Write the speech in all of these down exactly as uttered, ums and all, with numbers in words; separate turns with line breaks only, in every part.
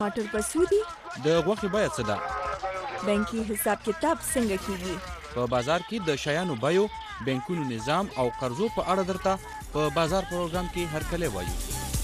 ټماټر په سودی
د غوښې بیه څه ده؟
بانکي حساب کتاب څنګه کیږي؟
په بازار کې د شیانو بیو، بانکونو نظام او قرضو په اړه درته په بازار پروګرام کې هرکلی وایو.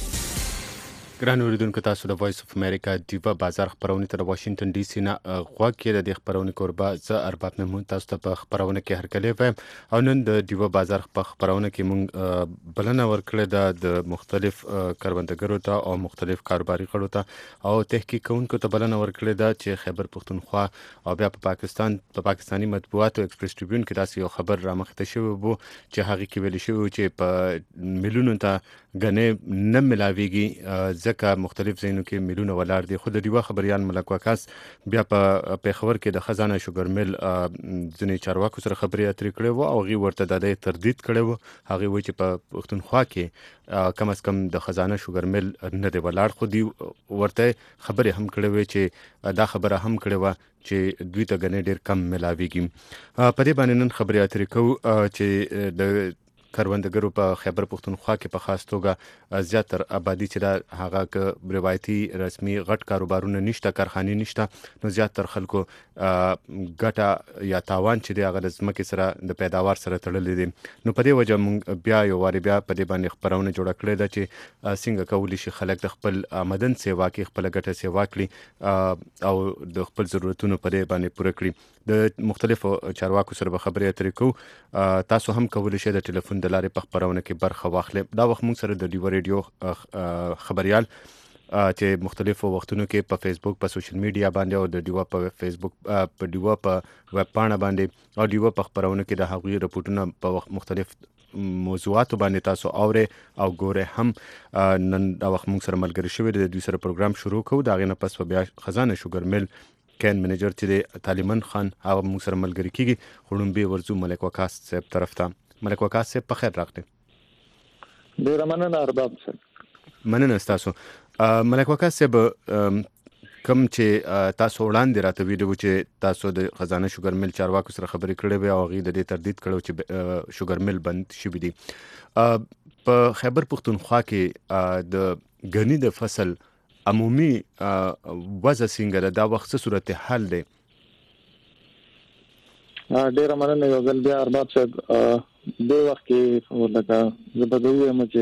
ګران اوریدونکو، تاسو د وایس اف امریکا دیوا بازار خبرونه ته د واشنگټن ډي سي نه غوږ کې د خبرونه کوربه زه ارباب محمود تاسو ته په خبرونه کې هرکلی وایم. او نن د دیوا بازار په خبرونه کې مونږ بلنه ورکړې ده د مختلف کاروباردارو ته او مختلف کاروباري غړو ته او تحقیق کوونکو ته بلنه ورکړې ده چې خیبر پختونخوا او بیا په پاکستان په پاکستاني مطبوعاتو ایکسپریس ټریبیون کې داسې یو خبر رامخته شوی وو چې هغه کې ویل شوی چې په ملیونو ته غنې نه ملاويږي ځکه مختلف ځایونو کې میلونه ولاړ دي. خو د دیوا خبريال ملک وکاس بیا په پیښور کې د خزانه شوګر مل ځنې چارواکو سره خبرې اترې کړې وو او غي ورته د تردید کړې وو. هغه وایي چې په پښتونخوا کې کم از کم د خزانه شوګر مل نه دی ولاړ، خو دی ورته خبرې هم کړې وي چې دا خبره هم کړې و چې دوی ته غنې ډیر کم ملاويږي. په دې باندې نن خبرې اترې کوو چې د کاروباردارو په خیبر پختونخوا کې په خاص توګه زیاتر آبادی چې دا هغه ک روایتي رسمي غټ کاروبارونه نشته، کارخانه نشته، نو زیاتر خلکو ګټه یا تاوان چې دی هغه د ځمکې سره د پیداوار سره تړلې دي. نو په دې وجه مونږ بیا یو واری بیا په دې باندې خبرونه جوړ کړې ده چې څنګه کولی شي خلک د خپل آمدن سیوا کې خپل ګټه سیوا کړي او د خپل ضرورتونو په دې باندې پوره کړي. د مختلفو چارواکو سره به خبرې اترې کوو. تاسو هم کولی شئ د ټلیفون د لارې په خبرونه کې برخه واخلئ. دا وخت موږ سره د دیوا ریډیو خبريال چې مختلفو وختونو کې په فیسبوک په سوشل میډیا باندې او د دیوا په فیسبوک په دیوا په ویب پاڼه باندې او دیوا په خبرونه کې د هغوی رپورټونه په مختلف موضوعاتو باندې تاسو اورئ او ګورئ هم. نن دا وخت موږ سره ملګری شوی د دوی سره پروګرام شروع کوو. دا غینه پس بیا خزانه شوګر مل کین منیجر چې طالبان خان هغه موږ سره ملګری کیږي. خړم به ورزو ملک وکاس صاحب طرف ته. ملک وکاس صاحب په خیر راغلی.
ډیر مننه ارباب صاحب.
مننه تاسو. ملک وکاس صاحب کوم چې تاسو وړاندې راته ویډیو چې تاسو د خزانه شوګر مل چارواکو سره خبرې کړې وي او غي د دې تردید کړو چې شوګر مل بند شوی دی. په خیبر پختونخوا کې د غنی د فصل عمومي وضع څنګه ده؟ دا وخت څه صورت حال دی؟
ډیر مننه یو ځل بیا ارباب صاحب. د وخت کې ولکه زبدوی هم چې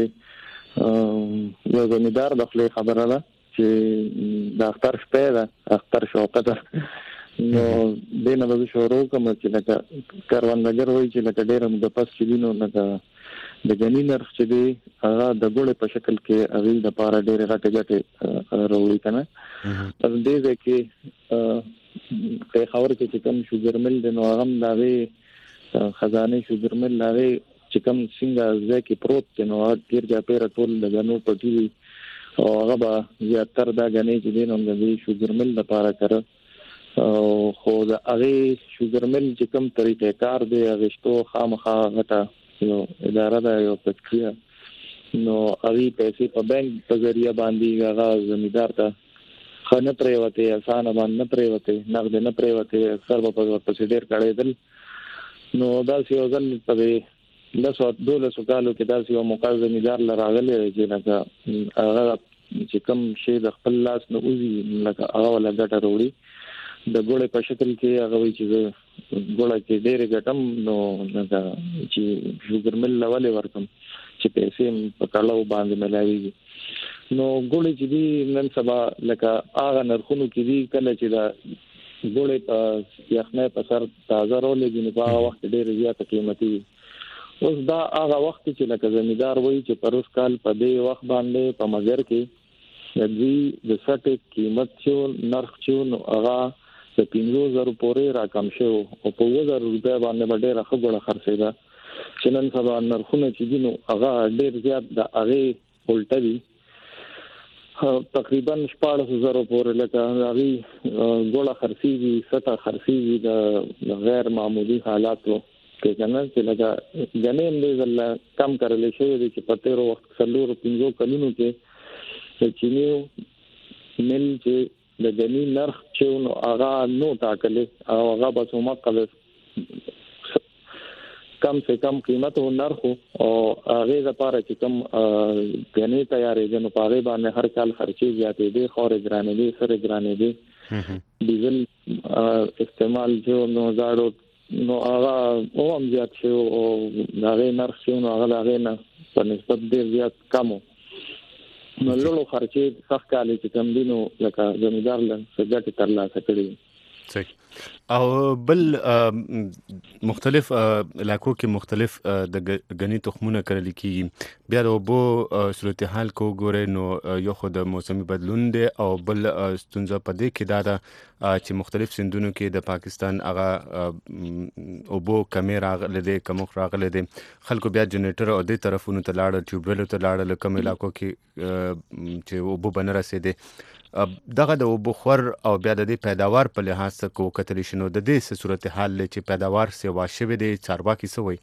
یو زمیدار د خپل خبره ده چې د اختر شپه ده، اختر شوقه ده. نو دینه به شروع کوم چې لکه کاروباردار وایي چې لکه ډیر د پس چلینو لکه د غنی نرخ چې دی هغه د ګوړې په شکل کې اغه د پاره ډېر غټه غټه راوړي کنه. تر دې ځکه په خبر کې چې کوم شوګر مل د نو هغه د خزانه شوګر مل لري چې کوم څنګه ځکه پروت دی نو ډیر ځا پیر ټول د غنو پټي او هغه به زیاتره دا غنی چې دین هم د شوګر مل لپاره کړ. خو د هغه شوګر مل چې کوم طریقې کار دی هغه شتو خامخا غټه یو اداره ده، یو فکریه. نو هغه پیسې په بانک په ذریعہ باندې هغه زمیدار ته خانه پریوته آسان باندې نه پریوته نقد نه پریوته اکثر په پروسیډر کړي. نو دا یو ځل په لاسو دولسو کالو کې دا یو موقع زمیدار لراغلی چې لکه هغه چې کوم شی د خپل لاس نه اوزي لکه هغه ولا ګټه وروړي د ګوړې په شکل کې هغه وی چې ګوړه کې ډېر ګټم نو لکه چې شوګر مل لولې ورکم چې پیسې په کالو باندې ملایوي. نو ګوړې چې دی نن سبا لکه هغه نرخونو کې دی کله چې دا ګوړې په یخنه په سر تازه رولې دی په هغه وخت ډېر زیاته قیمتي. اوس دا هغه وخت چې لکه زمیدار وایي چې پروس کال په دې وخت باندې په مگر کې د دې د سټ قیمت چې نرخ چې هغه د پنځه زره پورې راکم شو او په وزر روپیا باندې ډېر خبره خرڅېده چې نن سبا نرخونه چې دي نو هغه ډېر زیات د هغه الټه دي تقریبا شپږ زره پورې لکه هغه ګوړه خرڅېږي سټه خرڅېږي د غیر معمولی حالاتو کې کنه چې لکه غنیم دې ځل کم کړل شي چې په تیر وخت څلور پنځو کلونو کې چې نیو مل چې د غنی نرخ چې نو هغه نو ټاکلې او هغه به څومره کله کم سے کم قیمت او نرخ او هغه لپاره چې کم غني تیارې جنو پاره باندې هر کال خرچي زیاتې دي خورې ګرانې دي سره ګرانې دي ډیزل استعمال جو نو زاړو نو هغه او هم زیات شو او هغه نرخ شو نو هغه هغه نه په نسبت ډیر زیات کم نو لولو خرچي سخت کالي چې کم دي نو لکه زمیندار لن څنګه ترلاسه کړی.
صحیح. او بل مختلف علاقو کې مختلف د غني تخمونه کرل کیږي. بیا د اوبو صورتحال کو ګوره نو یو خو د موسمي بدلون دی او بل ستونزه په دې کې دا ده چې مختلف سندونو کې د پاکستان هغه اوبو کمی راغله دي کم راغله دي خلکو بیا جنریټر او دې طرفونو ته لاړ ټیوبویل ته لاړ کم علاقو کې چې اوبو بن رسیدي دغه د اوبو خور او بیا د دې پیداوار په لحاظ څخه وکتل شنو د دې صورتحال چې پیداوار سیوا شوی دی چارواکي سوی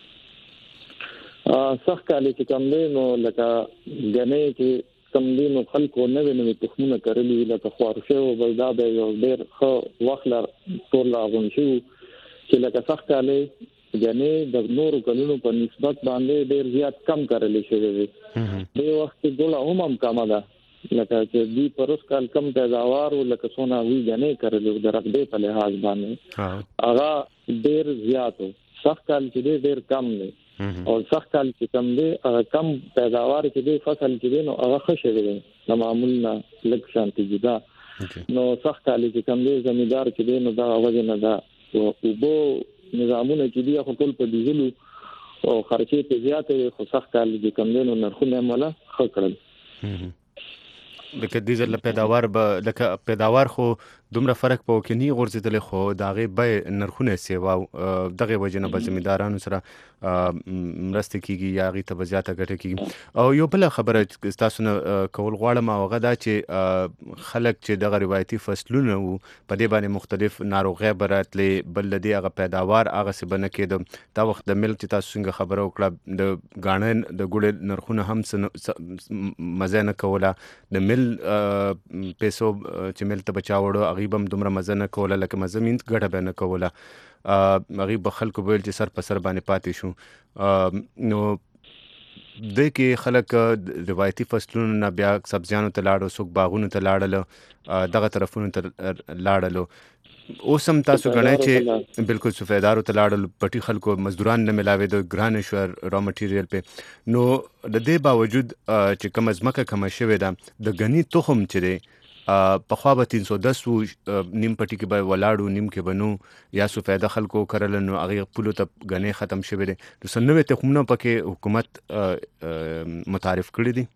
سخت کالي چې کم دی نو لکه غني چې کم دی نو خلکو نه ویني تخمونه کړلي لکه خورشه او بلدا به یو ډیر خو وخلر ټول لاغون شو چې لکه سخت کالي غني د نورو کلونو په نسبت باندې ډیر زیات کم کړل شوی دی د وخت ډول هم کم ده لکه چې دی پروس کال کم پیداوار او لکه سونا وی غني کړل د رقبې په لحاظ باندې هغه ډیر زیات سخت کال چې ډیر کم دی او سخت کال چې کم دی هغه کم پیداوار چې دی فصل چې دی نو هغه خشه دی نو معمول نه لک شانتي جدا نو سخت کال چې کم دی زمیندار چې دی نو دا وجه نه دا او بو نظامونه چې دی خو ټول په ډیزل او خرچې په زیاته خو سخت کال چې کم دی نو نرخونه مولا خکړل
لکه ډیزل پیداوار به لکه پیداوار خو دومره فرق په کې نه غورځیدل خو داغه به نرخونه سیوا دغه وجنه به زمیندارانو سره مرسته کیږي یا غي ته زیاته ګټه کیږي. او یو بل خبره تاسو نه کول غواړم هغه دا چې خلک چې دغه روایتي فصلونه وو په دې باندې مختلف ناروغي براتلې بل دې هغه پیداوار هغه څه بنه کېد دا وخت د ملک چې تاسو څنګه خبره وکړه د غاڼن د ګوړې نرخونه هم مزه نه کوله د مل پیسو چې مل ته بچاوړو غیبم دومره مزه نه کوله لکه مزمین ګټه به نه کوله غیب خلکو ویل چې سر په سر باندې پاتې شو نو د کې خلک روایتي فصلونو نه بیا سبزیانو ته لاړو څوک باغونو ته لاړل دغه طرفونو ته لاړل اوس هم تاسو غنئ چې بالکل سفیدارو ته لاړل پټي خلکو مزدوران نه ملاوي د ګران شو را مټیریل په نو د دې باوجود چې کوم ځمکه کم شوې ده د غني تخم چې په خوا به تین سو دس نیم پټي کې به ولاړو نیم کې بنو یا سفیده خلکو کرل نو هغه پلو ته غني ختم شوی دی نو سنوي تخمونه پکې حکومت متعارف کړی دي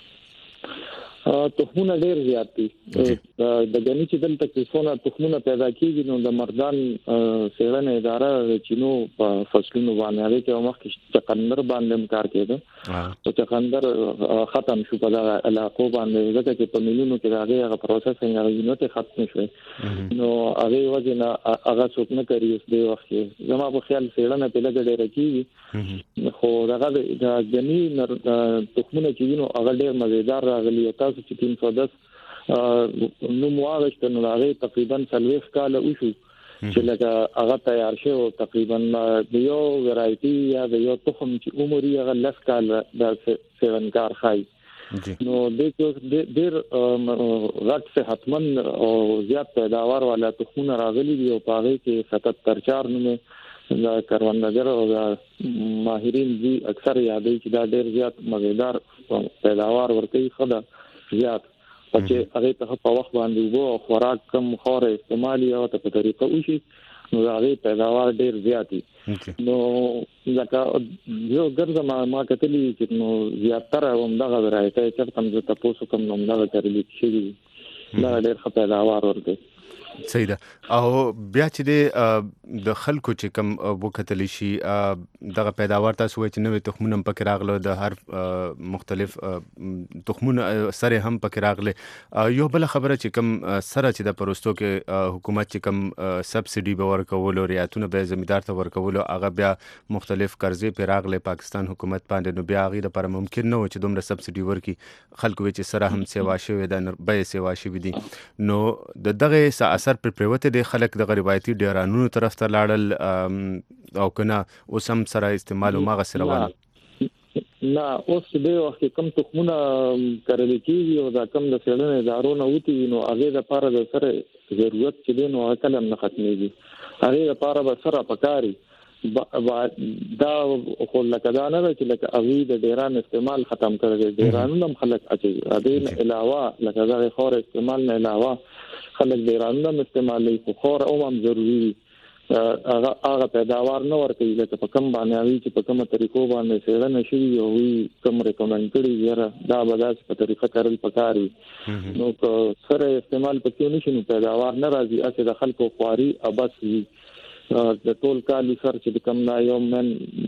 تخمونه ډیر زیات دي د غني چې دلته کې څونه تخمونه پیدا کیږي نو د مردان سیرن اداره چې نو په فصلونو باندې هغه کې مخکې چقندر باندې کار کېده او چقندر ختم شو په دغه علاقو باندې ځکه چې په مليونو کې هغه پروسس هغه نه ته ختم شوی نو هغه وجه نه هغه څوک نه کوي اوس دی وخت زما په خیال سیرن په لګ ډیر کیږي خو دغه د غني تخمونه چې نو هغه ډیر مزیدار راغلي چې تین سو دس نو مواغشت نو هغه تقریبا څلويخ کال او شو چې لکه هغه تیار شو تقریبا د یو ورایټي یا د یو تخم چې عمر یې هغه لس کال د سیون کار خای نو د ډیر غټ صحتمن او زیات پیداوار والا تخمونه راغلي دي او پاره کې ستتر چار نو دا کروندګر او ماهرین دي اکثر یادې چې دا ډیر زیات مزیدار پیداوار ورکوي خدا زیات چې هغه ته په وخت باندې وو خوراک کم خوره استعمالي او ته په طریقه وشي نو هغه پیداوار ډیر زیاتی نو ځکه یو ګرځم ما کتلی چې نو زیاتره هم دغه راځي چې تم زه تاسو کوم نوم دغه کړی شي دا ډیر ښه پیداوار ورته
صحیح ده او بیا چې د خلکو چې کم وکتل شي دغه پیداوار تاسو وایي چې نوې تخمونه پکې راغله د هر مختلف تخمونه سره هم پکې راغله یو بل خبره چې کم سره چې د پروستو کې حکومت چې کم سبسيډي به ورکول او ریاتونه به زمیندار ته ورکول هغه بیا مختلف قرضې په راغله پاکستان حکومت باندې نو بیا غي د پر ممکن نه و چې دومره سبسيډي ورکي خلکو چې سره هم سیوا شوی د به سیوا شوی دي نو د دغه اثر پر پریوته دی خلک د روایتي ډیرانونو طرف ته لاړل او کنه اوس هم سره استعمال او ماغه سره روان
نه اوس د وخت کم تخمونه کړل کیږي او دا کم د سړنې ادارو نه وتی نو هغه د لپاره د سره ضرورت چې دی نو کلم نه ختميږي هغه لپاره به سره پکاري دا خو لکه دا نه چې لکه اوی د ډیران استعمال ختم کړي ډیرانو هم خلک اچي د علاوه لکه دا خور استعمال نه علاوه خلک ډیرانو هم استعمالي خو خور او هم ضروري هغه هغه پیداوار نه ورته لکه په کم باندې وی چې په کومه طریقو باندې سره نشي او وی کوم ریکمند کړي یاره دا به داس په طریقه کارل پکاري نو سره استعمال پکې نشي نو پیداوار نه راځي اته د خلکو خواري ابس وي د ټول کال سر چې کوم لا یوم من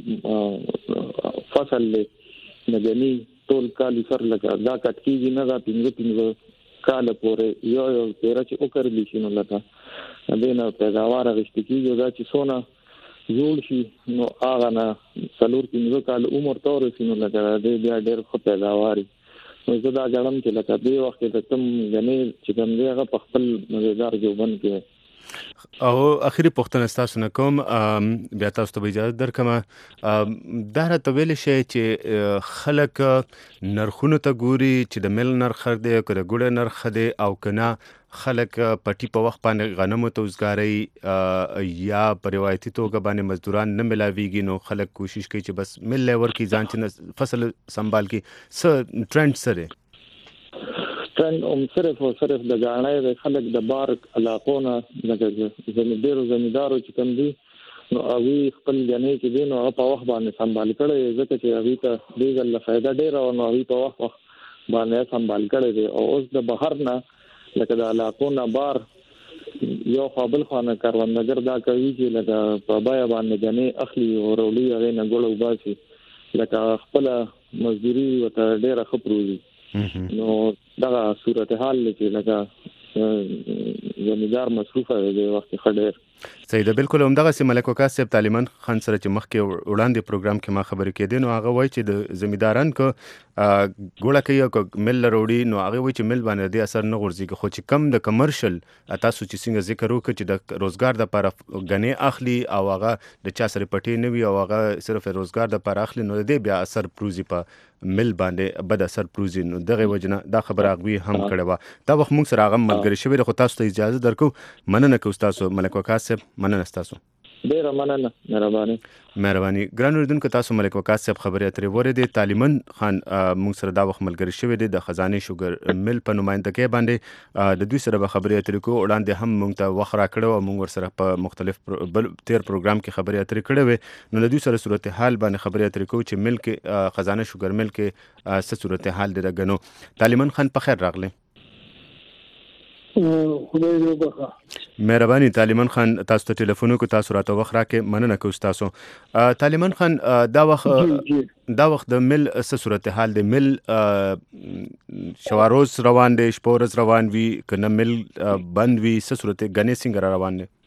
فصل له نګني ټول کال سر لګا دا کټکیږي نه دا پینځه پینځه کال پورې یو یو تیر چې وکړلی شي نو لته دینه پیداوار غشتکیږي دا چې سونه جوړ شي نو هغه نه څلور پینځه کال عمر تور شي نو لته دې بیا ډېر ښه پیداوار نو زه دا غواړم چې لکه دې وخت ته تم غني چې کوم دی هغه په خپل مزیدار جوبن کې
او اخیری پوښتنه تاسو نه کوم بیا تاسو ته اجازه درکم دا راته ویل شي چې خلک نرخونو ته ګوري چې د مل نرخ دی که د ګوړه نرخ دی او کنه خلک پټي په وخت باندې غنمو ته وزګاري یا په روایتي توګه باندې مزدوران نه ملاويږي نو خلک کوشش کوي چې بس مل لور کې ځان چې فصل سنبال کی س ټرند سره
ټرند هم صرف او صرف د غاڼې د خلک د بار علاقونه د زمیندارو زمیندارو چې کوم دي نو اوی خپل غنې چې دین او په وخت باندې سنبال کړي ځکه چې اوی ته ډېر له فائدہ ډېر او نو اوی په وخت باندې سنبال کړي دي او اوس د بهر نه لکه د علاقونه بار یو قابل خانه کاروانګر دا کوي چې لکه په بیا باندې غنې اخلي او ورولي هغه نه ګړو باسي لکه خپل مزدوري وته ډېر خبروي نو دا صورتحال چې لکه زمیندار مصروفه دی وخت خډیر
صحیح ده بالکل هم دغه سي ملک وکاس صاحب طالبان خان سره چې مخکې وړاندې پروګرام کې ما خبرې کېدې نو هغه وایي چې د زمینداران کو ګوړه کوي او مل وروړي نو هغه وایي چې مل باندې د اثر نه غورځي خو چې کم د کمرشل تاسو چې څنګه ذکر وکړي چې د روزګار د لپاره غنې اخلي او هغه د چا سره پټي نه وي او هغه صرف روزګار د لپاره اخلي نو د بیا اثر پروزي په مل باندې بد اثر پروزي نو دغه وجنه دا خبره اغوي هم کړه وا دا وخت موږ سره هغه ملګری شوی خو تاسو ته اجازه درکو مننه کوم تاسو ملک وکاس صاحب مننه تاسو
ډیر مننه مهرباني
مهرباني ګران اوریدونکو تاسو ملک وکاس صاحب خبرې اترې وره دي طالبان خان موږ سره دا وخت ملګری شوی دي د خزانه شوګر مل په نمائندګۍ باندې د دوی سره به خبرې اترې کو وړاندې هم موږ ته وخت را کړو او موږ ور سره په مختلف بل تیر پروګرام کې خبرې اترې کړې وې نو د دوی سره صورتحال باندې خبرې اترې کو چې مل کې خزانه شوګر مل کې څه صورتحال دی دغنو طالبان خان په خیر راغله
خدای دې وبخښه
مهرباني طالبان خان تاسو ته ټلیفون کو تاسو راته وخت راکې مننه کوم تاسو طالبان خان دا وخت دا وخت د مل څه صورتحال دی مل شواروز روان دی شپورز روان وی کنه مل بند وی څه صورت غنې څنګه روان دی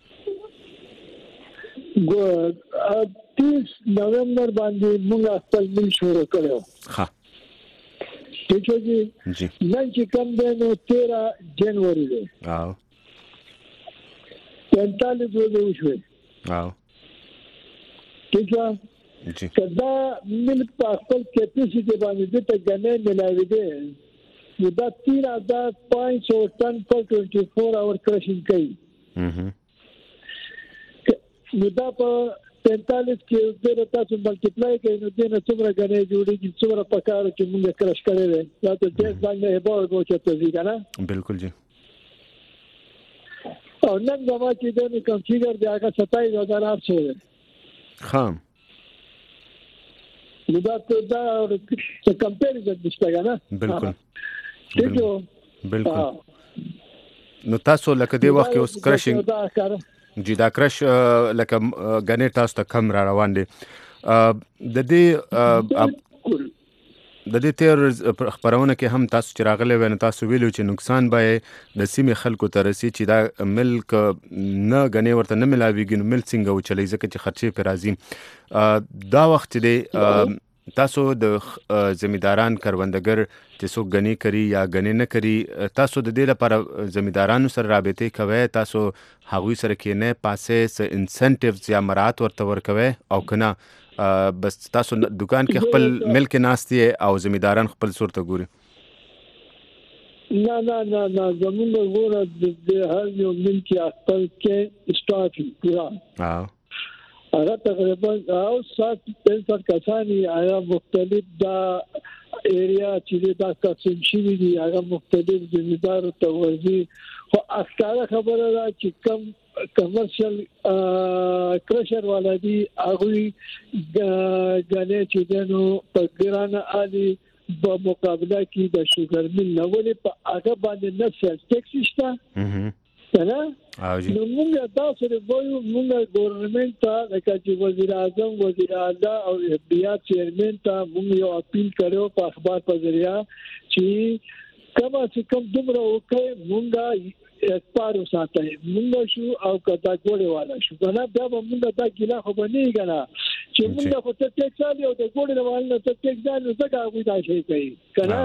ګو تیس نومبر باندې موږ خپل مل شروع کړو
ها
ٹھیک ہے جی
جی
نن چې کوم دی نو تیرہ جنوري دی
او
پینتالیس ورځې وشوې
او
ٹھیک ہے
جی
کدا مل په خپل کیپیسټي باندې د غنې ملاوي دي نو دا تین هزار پانچ سو ټن پر چوبیس اور کرشنګ کوي
هم
نو دا په پینتالیس کې د تاسو ملټیپلای کوي نو دینه څومره غنې جوړیږي څومره پکاره چې موږ کرش کړی دی دا ته ډېر باندې هبار کو چې ته ځګنه
بالکل جی
او نن دا چې د کمپیوټر دی هغه ستایس هزار آठ سو دی
خام
نو دا ته دا څه کمپیریزن نشته کنه
بالکل
ټیک
بالکل نو تاسو لکه دی وخت اوس کرشنګ جی دا کرش لکه غنې تاسو ته کم را روان دي د دې د دې تیر خبرونه کې هم تاسو چې راغلي ونه تاسو ویلو چې نقصان به د سیمې خلکو ته رسي چې دا ملک نه غنې ورته نه ملاويږي نو مل څنګه و چلی ځکه چې خرچې پر راځي دا وخت دی تاسو د زمینداران کروندګر چې څوک غني کوي یا غني نه کوي تاسو د دې لپاره زمیندارانو سره رابطه کوي تاسو هغوی سره کېنه پاسه انسنټیوز یا مراد ورته ورکوي او کنه بس تاسو دکان کې خپل ملک ناستي او زمینداران خپل صورت ګوري
نه نه نه نه زمونږ ګوره د هر یو ملک خپل کې اسټاک پورا
ها
هغه تقریبا او سات پنځه کسانی هغه مختلف دا ایریا چې دا قسم شي دي هغه مختلف زمیندار توزیع خو اخکاره خبره ده چې کم کمرشل کرشر ولادي هغه غنې چې دنو په ګرانه علي په مقابله کې د شوګر مل نه ولې په هغه باندې نه سیل ټیکس شته نه نو موږ تاسو د وایو موږ ګورنمنت ته لکه چې وزیر اعظم وزیر اعلی او اف بی آی چیرمن ته موږ یو اپیل کړو په اخبار په ذریعہ چې کما چې کوم دومره وکړي موږ اکپارو ساتي موږ شو او کدا ګوړې والا شو کنه بیا موږ دا ګیلا خو باندې کنه چې موږ خو ته ټیکس علي او د ګوړې والا ته ټیکس ځان زګه وي دا شي کوي کنه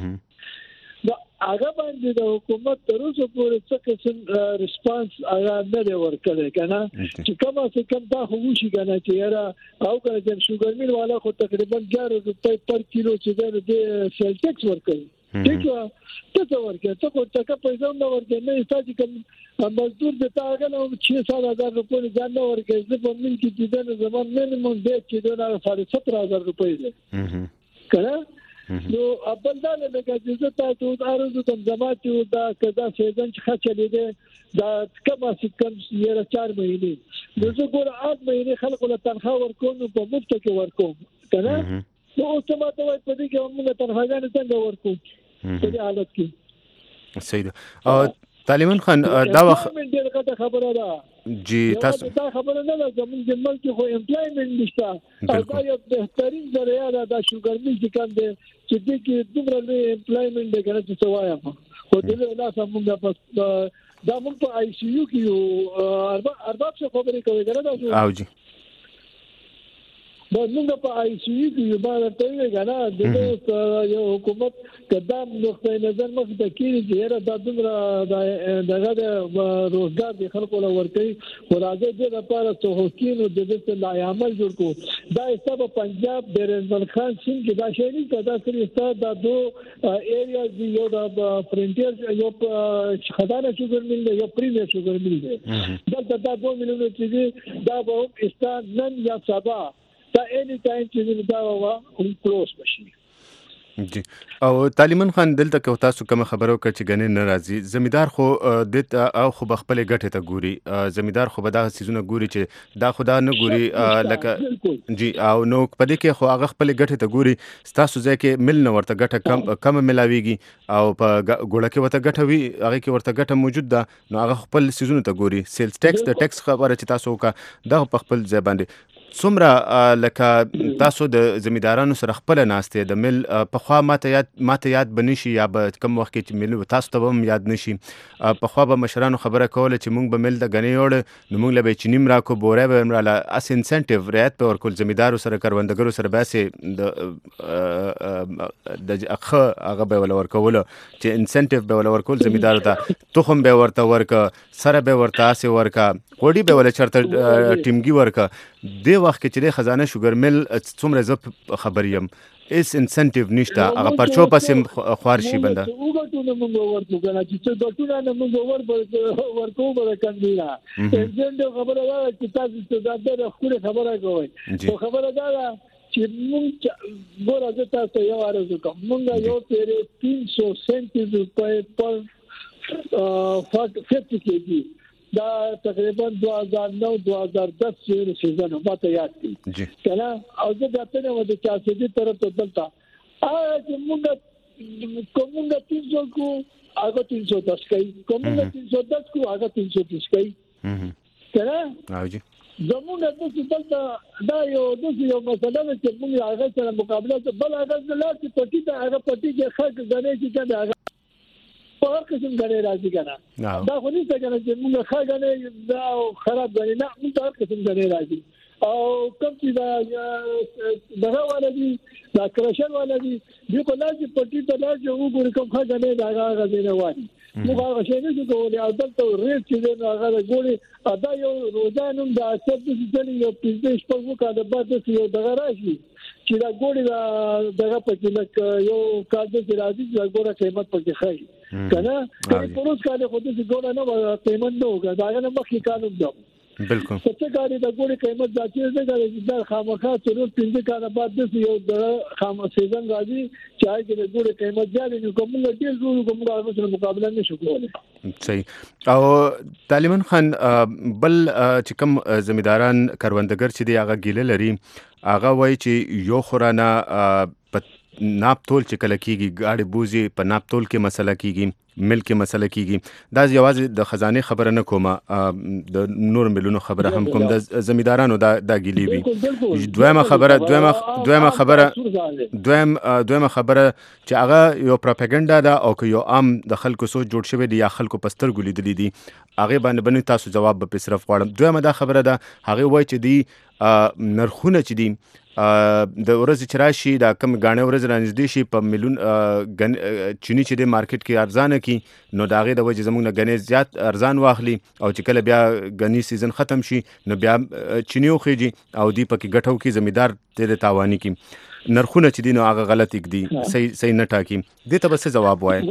دا هغه باندې د حکومت تر اوسه پورې څه قسم ریسپانس هغه نه دی ورکړی کنه چې کومه څه کوم دا خو وشي کنه چې را او کنه چې شوګر میل والا خو تقریبا اګیاره روپۍ پر کیلو چې د سیل ټیکس ورکړي ٹھیک ہے ته څه ورکړي ته کو څه پیسې نه ورکړي نه استاد کوم مزدور د تاګه نو شش سات هزار روپۍ ځان نه ورکړي زه په من کې چې د زمان مینیمم دې چې دا ساڑھے ستر هزار روپۍ دي کنه نو خپل دا نه چې زه تاسو ته ارزو کوم زماتو دا کدا سیزن چې خچ لیدې دا کما چې کوم یې چار مهینه نو زه ګور اته مهینه خلکو له تنخواه ورکوم په مفت کې ورکوم کنه نو اوس ما ته وایي په دې کې موږ تنخواهګان څنګه ورکوم په دې حالت کې
صحیح ده او طالبان خان دا وخت
ډېر خبره ده
جی تاسو
دا خبره نه ده زموږ د ملک خو امپلایمنت نشته او دا یو بهترین ذریعہ ده د شوګر میل چې کوم دی چې دې کې دومره لوی امپلایمنت دی کنه چې وایم خو دې نه سمون په دا موږ په آی سی یو کې یو ارباب څه خبرې کوي کنه
او جی
دا موږ په آی سی یو کې یو باندې ته ویل کنه د یو حکومت قدم نقطه نظر مخ د کېږي چې دا دومره دغه د روزګار د خلکو له ورکړي خو راځي د لپاره توهکینو د دې لا عمل جوړ کو دا حساب پنجاب بیرنزل خان سین کې دا شی نه دا سری استاد دا دو ایریاز یو د فرنټیر یو خدانه شوګر میل یو پریمیر شوګر میل دی دا دا دوه میلیون چې دا به استاد نن یا سبا دا اني ټایم چې دا وا هم کلوز بشي
جی او طالبان خان دلته کو تاسو کوم خبرو کړ چې غنې ناراضي زمیدار خو د او خو بخپل غټه ته ګوري زمیدار خو به دا سيزونه ګوري چې دا خدا نه ګوري لکه جی او نو پدې کې خو هغه خپل غټه ته ګوري تاسو ځکه مل نه ورته غټه کم کم ملاويږي او په ګوړه کې ورته غټه وي هغه کې ورته غټه موجود ده نو هغه خپل سيزونه ته ګوري سیلز ټیکس د ټیکس خبره چې تاسو کا دا په خپل ځای باندې څومره لکه تاسو د زمیندارانو سره خپل ناشته د مل په خوا ماته یاد ماته یاد بنشي یا به کم وخت کې مل تاسو ته هم یاد نشي په خوا به مشرانو خبره کوله چې مونږ به مل د غنی وړ نو مونږ له به چینیم راکو بوره به امراله اس انسنټیو ریات په ورکول زمیندارو سره کروندګرو سره باسي د د اخه هغه به ول ورکول چې انسنټیو به ول ورکول زمیندارو ته تخم به ورته ورکا سره به ورته اسي ورکا وړي به ول چرته ټیمګي ورکا د وخت کې چې خزانه شوګر مل څومره زپ خبریم اس انسنټیو نشته هغه پرچو پسې خوار شي بنده
وګټو موږ ورته کنه چې ډاکټر نه موږ ورته ورته کاندیلا انجن خبره ده چې تاسو ته دا ډېر خوري خبره کوي خو خبره ده چې موږ ګوره تاسو یو ارزو کوم موږ یو تیرې تین سو سنټ روپۍ پر فټ کېږي دا تقریبا دو هزار نو دو هزار دس کې سیزن ماته یاد دي کنه او زه دا ته نو د چاسې دي طرف ته دلته ا چې موږ کومه تین سو کو هغه تین سو دس کوي کومه تین سو دس کو هغه تین سو دس کوي کنه
او جی
زموږ د څه دلته دا یو د یو مسله چې موږ هغه سره مقابله بل هغه لا چې پټی ته هغه پټی کې خلک غنې چې کنه هغه په هر قسم غنې راځي کنه دا خو نه څنګه چې موږ ښه غنې دا خراب غنې نه موږ هر قسم غنې راځي او کوم چې دا دغه ولدي دا کرشن ولدي دی په لاس پټي ته لاس یو ګور کوم خا غنه دا هغه غنه وایي نو هغه شی نه کوي او دلته ریټ چې دا هغه ګوري ادا یو روزانم دا څه چې یو پنځه شپږ کاله بعد یو دغه راشي چې دا ګوري دا دغه پکې لکه یو کال چې راځي دا ګوره قیمت پکې خای کنه په پروس کاله خو دې ګوره نه قیمت نه وګا دا نه مخکې کانو دا
بالکل
څه کاری دا ګوري قیمت ځاتې نه کوي دا خامخا څلور پنځه کاله بعد د یو د خام سیزن راځي چې هغه د ګوري قیمت ځای نه کوم نه ډیر زور کوم سره مقابله نشو کولای.
صحیح. او طالبان خان بل چې کوم زمیداران کروندګر چې دی هغه ګیله لري هغه وایي چې یو خورانه په ناپ تول چې کله کیږي گاډي بوزي په ناپ تول کې مسله کیږي ملک کې مسله کیږي دا یوازې د خزانه خبره نه کومه د نور ملونو خبره هم کوم د زمیدارانو دا د ګیلی وي دویمه خبره دویمه دویمه خبره دویم دویمه خبره چې هغه یو پروپاګاندا ده او که یو عام د خلکو سوچ جوړ شوی دی یا خلکو پستر ګولې دي دي هغه باندې باندې تاسو جواب به صرف غواړم. دویمه دا خبره ده هغه وایي چې دی نرخونه چې دي د ورځ چې راشي دا کم غاڼه ورځ رانږدې شي په مليون چینی چې د مارکیټ کې ارزانه کی نو دا غي د وجه زموږ نه غنې زیات ارزان واخلي او چې کله بیا غنی سیزن ختم شي نو بیا چینیو خېږي او دی پکې غټو کې زمیدار ته تاوانی کی نرخونه چې دي نو هغه غلط کړي صحیح صحیح نه ټاکي دې ته بس جواب وای.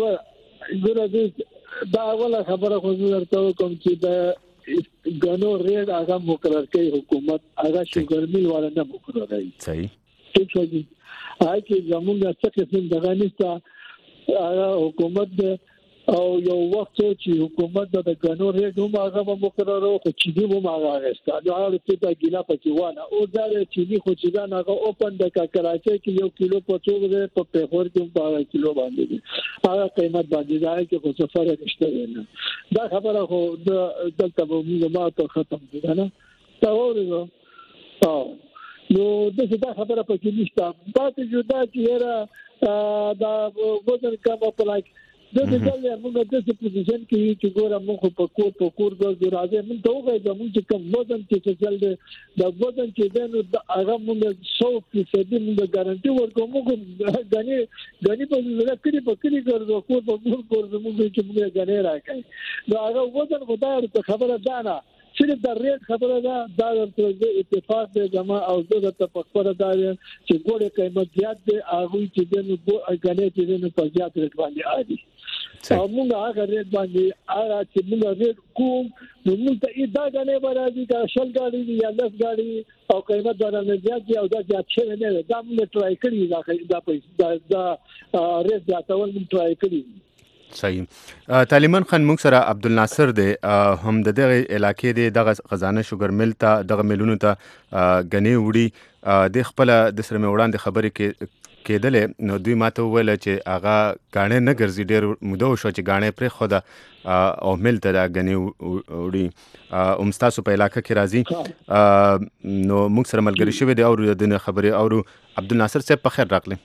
دا اوله خبره خو درته کوم چې دا غنو ریټ هغه مقرر کوي حکومت هغه شوګر میل والا نه مقرر کوي.
صحیح.
ټیک دی. هغه چې زمونږ څه قسم دغه نشته هغه حکومت او یو وخت چې حکومت د غنو ریټ هم هغه مقرر او چې دی هم هغه غستا دا چې دا ګیلا پکې وانه او دا چې دی خو چې دا هغه اوپن د کراچۍ کې یو کیلو په څو ورځې په پیښور کې په کیلو باندې هغه قیمت باندې دا کې خو څه فرق نشته نه دا خبره خو د دلته موږ ما ته ختم دي نه تا ورغو او نو دا خبره پکې نشته دا چې جدا چې دا وزن کم په لایک د دې ځای موږ د څه پوزیشن کې چې ګوره موږ په کور په کور د راځي موږ ته وګورئ چې موږ کوم وزن چې څل دی دا وزن چې دنو هغه موږ سو فیصد موږ ګارانټي ورکوو موږ غني غني په ځای کې په کلی ګرځو کور په کور ګرځو موږ چې موږ غني راکړي نو هغه وزن خدای ته خبره ده نه چې د ریټ خبره ده دا د اتفاق د جما او د تفکر دا چې ګوره قیمت زیات دی هغه چې دنو غني چې دنو په زیات ریټ باندې عادي او موږ هغه ریټ باندې هغه چې موږ ریټ کوم نو موږ ته دا غنې برابرۍ کا شل غاډي یا لس غاډي او قیمت باندې زیات دی او دا زیات شوی نه دا موږ ټرای کړی دا دا پیسې دا ریټ ځاتول موږ ټرای کړی.
صحیح. طالبان خان موږ سره عبدالناصر دی هم د دغه علاقې دی دغه خزانه شوګر مل ته دغه ملونو ته غنې وړي د خپل د سره مې وړاندې خبرې کې کېدلې نو دوی ماته وویل چې هغه غاڼې نه ګرځي ډېر موده وشوه چې غاڼې پرې خوده او مل ته دا غنې وړي هم ستاسو په علاقه کې راځي نو موږ سره ملګري شوي دی او د خبرې اورو. عبدالناصر صاحب په خیر راغلی.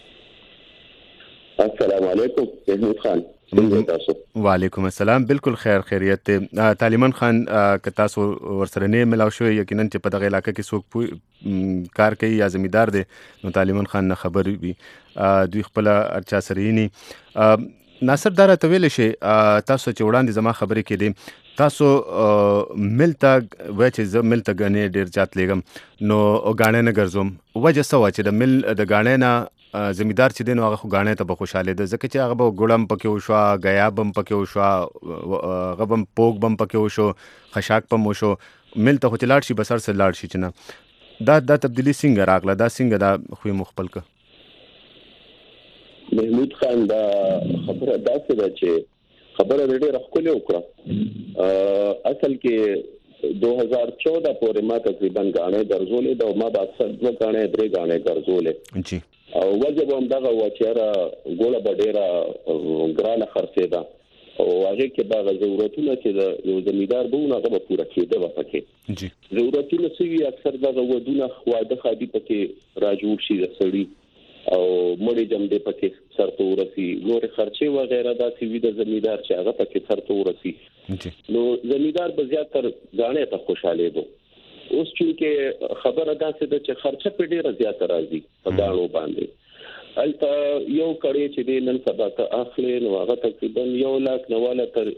السلام علیکم محمود خان.
وعلیکم السلام. بالکل خیر خیریت ته. طالبان خان که تاسو ورسره نه ملاو شوی یقینا چې په دغه علاقه کې څوک کار کوي یا زمیدار دی نو طالبان خان نه خبر وي دوی خپل ارچا سرینی. ناصر دار ته ویل شي تاسو چې وړاندې زما خبرې کې دي تاسو ملته وای چې زه ملته غنې ډیر جات لګم نو غاڼې نه ګرځوم وجه څه و چې د مل د غاڼې نه زمیدار چې دین هغه غاڼې ته به خوشاله ده ځکه چې هغه به ګړم پکې وشو غیا بم پکې وشو غبم پوک بم پکې وشو خشاک پم وشو مل ته خلاړ شي بسر سره لاړ شي چې نه دا د تبدیلی څنګه راغله دا څنګه دا خو مخبل ک
محمود خان دا خبره داسې ده چې خبره ډېره ښکلې وکړه اصل کې دو هزار چودہ پورې ما تقریبا غاڼې ګرځولې دا ما به اکثر دوه غاڼې درې غاڼې ګرځولې
جی
او وجه هم دغه و چې را ګوله به ډېره ګرانه خرڅېده او هغه کې دا ضرورتونه چې یو زمیدار به هغه به پوره کېده و پکې
جی
ضرورتونه سوي اکثر دغه ودونه واده خادي پکې راجوړ شي د سړي او مړي جمع دې پکې سرته ورسي نور خرچې و غیره دا سی وی د زمیدار چې هغه پکې سرته ورسي نو زمیدار به زیاتره غاڼې ته خوشاله دي اوس چې خبره ده چې خرچه په ډیره زیاته راځي په غاړو باندې البته یو کړي چې د نن سبا ته اخلي نو هغه تقریبا یو لاک نواله تر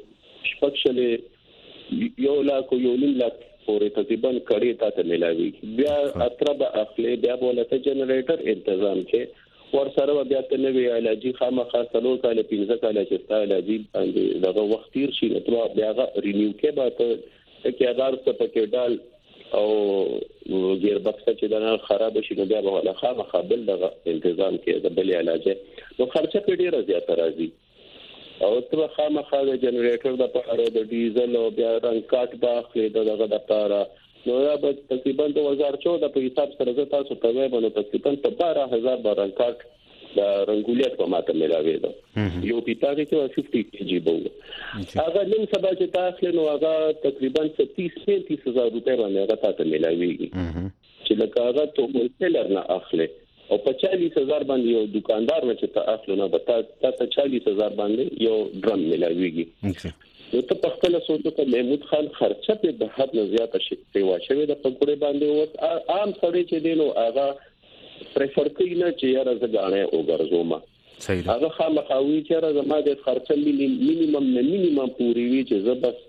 شپږ یو لاک یو نیم لاک پورې تقریبا کړي ته ملاوي بیا اتره به اخلي بیا ولته جنریټر تنظیم کې ور سره بیا ته نوې علاجي خامخا څلور کال پنځه کال چې تا علاجي باندې دغه وخت تیر شي نو بیا رینیو کې به ته کې هزار څه پکې ډال او غیر بکس چې دا خراب شي نو بیا به خامخا بل دغه تنظیم کې د بل علاج نو خرچه په ډیره زیاته راځي او تر خامخا د جنریټر د پاره د ډیزل او بیا رنګ کاټ باخلي دغه د پاره نو یا به تقریبا د دوه هزار چودہ په حساب سره زه تاسو ته وایم نو تقریبا په بارہ هزار باران کارت د رنګولیت په ماته ملاوي ده یو پیټاګه کې پنځه کیجی بو هغه نن سبا چې تاسو نو هغه تقریبا تیس پینتیس هزار روپے باندې هغه تاسو ملاويږي چې لکه هغه ته هولسیلر نه اخلي او په چالیس هزار باندې یو دکاندار نه چې تاسو نه به تاسو چالیس هزار باندې یو ډرم ملاويږي نو ته په خپل سوچو ته محمود خان خرچه په د حد نه زیاته شي په واښوي د پګړې باندې او عام سړی چې دینو هغه پریفر کوي نه چې یاره زګانه او ګرځوما
صحیح
هغه خامخاوي چې را زما د خرچه مینیمم نه مینیمم پوری وی چې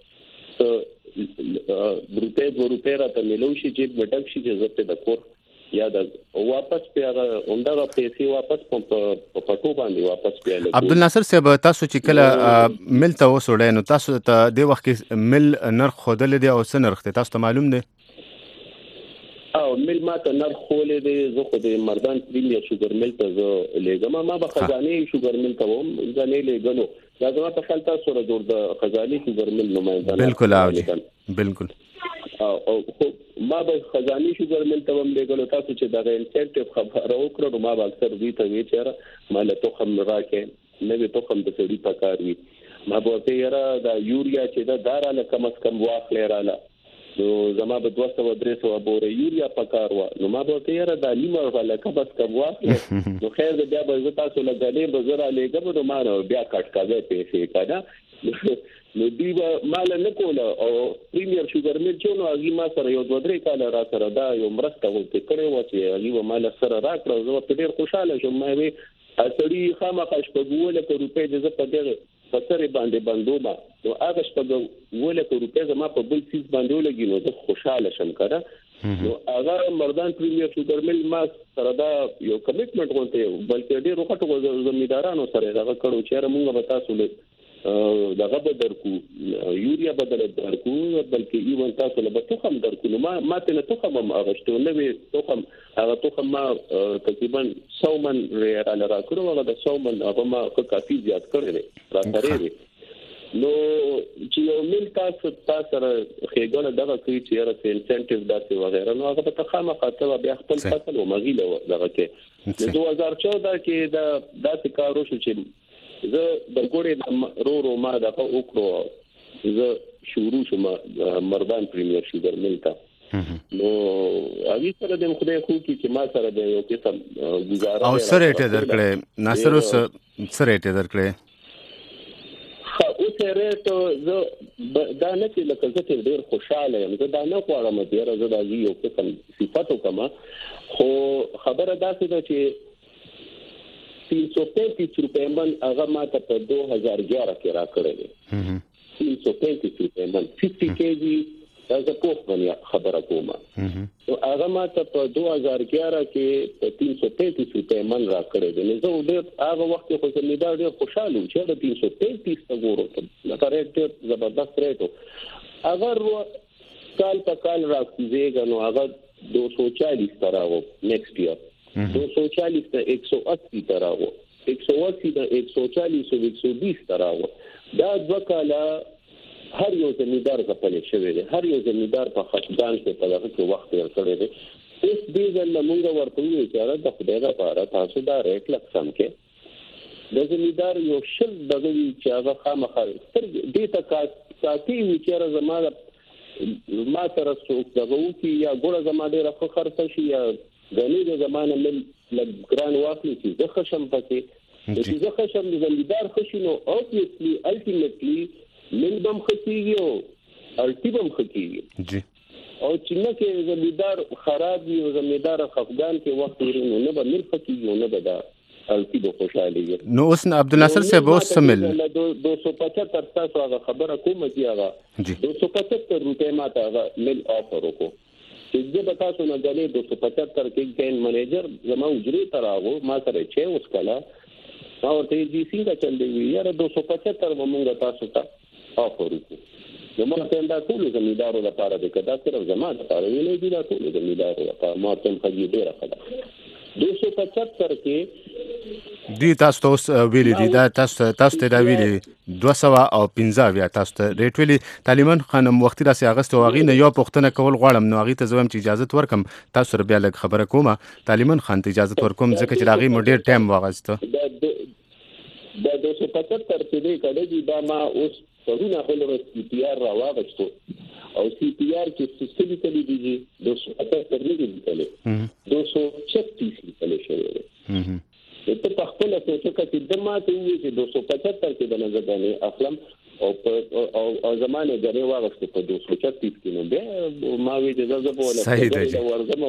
زبس روپے دو روپے را ته ملوشي چې وټک شي چې زته د کور یا د واپس پیغه اونډه پیسې واپس په پټو باندې واپس پیاله
عبد الناصر صاحب تاسو چې کله مل ته وسوړې نو تاسو ته د وخت کې مل نرخ خودل دي او څه نرخ ته تاسو ته معلوم دي
او مل ماته نرخ خولې دي زه خو د مردان پریمیر شوګر مل ته زه لګم ما به خزانه شوګر مل ته وم ځنې لګنو دا زما په خپل تاسو سره جوړ د خزانه شوګر مل نمائنده
بالکل او بالکل
او ما به خزاني شوګر مل ته هم لګلو تاسو چې دا انسنټیو خبره وکړو ما به اکثر دې ته وی چې مال ته خم راکې نه به ته خم د سړي پکار وي ما به ته یاره دا یوریا چې دا داراله کم از کم واخلې رااله نو زما به دوه سوه درې سوه بوره یوریا پکار و نو ما به ته یاره دا نیمه ولا کم از کم واخلې نو خیر بیا به تاسو لګلې به زرا لګم نو ما بیا کټ کاږي پیسې کاده نو دیو مال نه کوله او پریمیر شوګر مل چې نو اږي ما سره یو دوه درې کال را سره دا یو مرسته وکړه کړې و چې اږي مال سره راکړو زه په ډیر خوشاله شوم مې وی اصلي خامخا شپږوله کو روپې د زه په ډیر پسره باندې بندوبه نو هغه شپږوله کو روپې زما په بل سیس باندې ولګي نو زه خوشاله شم کړه نو هغه مردان پریمیر شوګر مل ما سره دا یو کمټمنټ غونته بلکې ډیر وخت زمیدارانو سره دا کړو چې موږ به تاسو له دغه بدر کو یوریا بدل درکو بلکې ایون تاسو له تخم درکو نو ما ماته نه تخم هم اغشتو نه وي تخم هغه تخم ما تقریبا سو من ریال را کړو هغه د سو من هغه ما کافي زیات کړی را کړی نو چې یو مل تاسو تاسو خېګونه دغه کوي چې را انسنټیو داسې وغیرہ نو هغه په خامه خاطر بیا خپل فصل او مغیله دغه کې د دوه هزار چودہ کې دا داسې کار وشو چې زه د ګورې رو رو ما دغه وکړو زه شروع شوم مردان پریمیر شوګر مل ته نو اوی سره د خدای خو چې ما سره د یو قسم گزاره
او سره ته درکړې ناصر اوس سره ته درکړې
خو اوس ریټ زه دا نه چې لکه زه ډیر خوشاله یم زه دا نه غواړم چې زه دا یو قسم صفاتو کما خو خبره داسې ده چې तीन सौ पैंतीस रुपए मन अगर मात्र पर दो हजार ग्यारह के रा करेंगे तीन सौ पैंतीस रुपए मन फिफ्टी केजी ऐसा पोख बनिया खबर कोमा तो अगर मात्र पर दो हजार ग्यारह के तीन सौ पैंतीस रुपए मन रा करेंगे ने जो उधर आगे वक्त को जिम्मेदार जो खुशहाल हो चलो तीन सौ पैंतीस तक वो तो लगा रेट जबरदस्त रेट हो अगर वो साल पर साल रा कीजिएगा नो अगर दो सौ चालीस तरह हो नेक्स्ट ईयर दो सौ चालीस से एक सौ अस्सी तरह हो एक सौ अस्सी से एक सौ चालीस से एक सौ बीस तरह हो دا وکاله هر یو زمیندار په پلي شوی دی هر یو زمیندار په خپلان کې په دغه کې وخت ورکړی دی اوس دې ځل موږ ورته ویل چې د خدای لپاره تاسو دا ریټ لکسم کې د زمیندار یو شل دغه چې هغه خامخا تر دې تک ساتي چې زموږ ما سره څوک دغه وکی یا ګوره زموږ ډېر ښه خرڅ شي یا غني د زمانه من لګران واخلي چې زه خشم پکې چې زه خشم د زمیندار خشینو اوبویسلی الټیمیټلی من بم خکېږي او الټیبم خکېږي
جی
او چې نه کې زمیدار خراب وي او زمیدار خفګان کې وخت ورنه نه به ملک کېږي نه به دا الکی د خوشاله
نو اوس عبدالناصر صاحب اوس سمل
دو سو پچهتر تاسو هغه خبره کومه دی هغه دو سو پچهتر روپے ماته هغه مل افر وکړو چې د تاسو نه غلې دو سو پچهتر کې کین منیجر زما اجري تراغو ما سره چې اوس کلا ما ورته دي څنګه چل دی یاره دو سو پچهتر موږ تاسو ته افر وکړو زما ته دا ټول زمیدارو لپاره د کدا سره زما لپاره ویلې دي دا ټول زمیدارو لپاره ما ته خجی ډیره خبره دو سو پچهتر کې
دی تاسو ته اوس ویلي دي دا تاسو تاسو ته دا ویلي دوه سوه او پنځه اویا تاسو ته ریټ ویلي طالبان خانم وختي داسې اغوستې او هغې نه یو پوښتنه کول غواړم نو هغې ته زه وایم چې اجازت ورکړم تاسو سره بیا لږ خبره کومه طالبان خان ته اجازت ورکوم ځکه چې د هغې مو ډېر ټایم واغسته
دا دو سو پچهتر چې دی کله دي دا ما اوس پرونه خپل سی پی آر راواغستو او سی پی آر کې سیستم کلی دی دو سو پچهتر نه دی کلی دو سو چھتیس کلی شوی ته په خپل څه چې د ماته وی چې دو سو پچهتر کې د نظر اخلم او او او زمانه غره واغسته په دو سو چھتیس کې نو به ما وی چې زړه په ولا
صحیح دی
ورزمه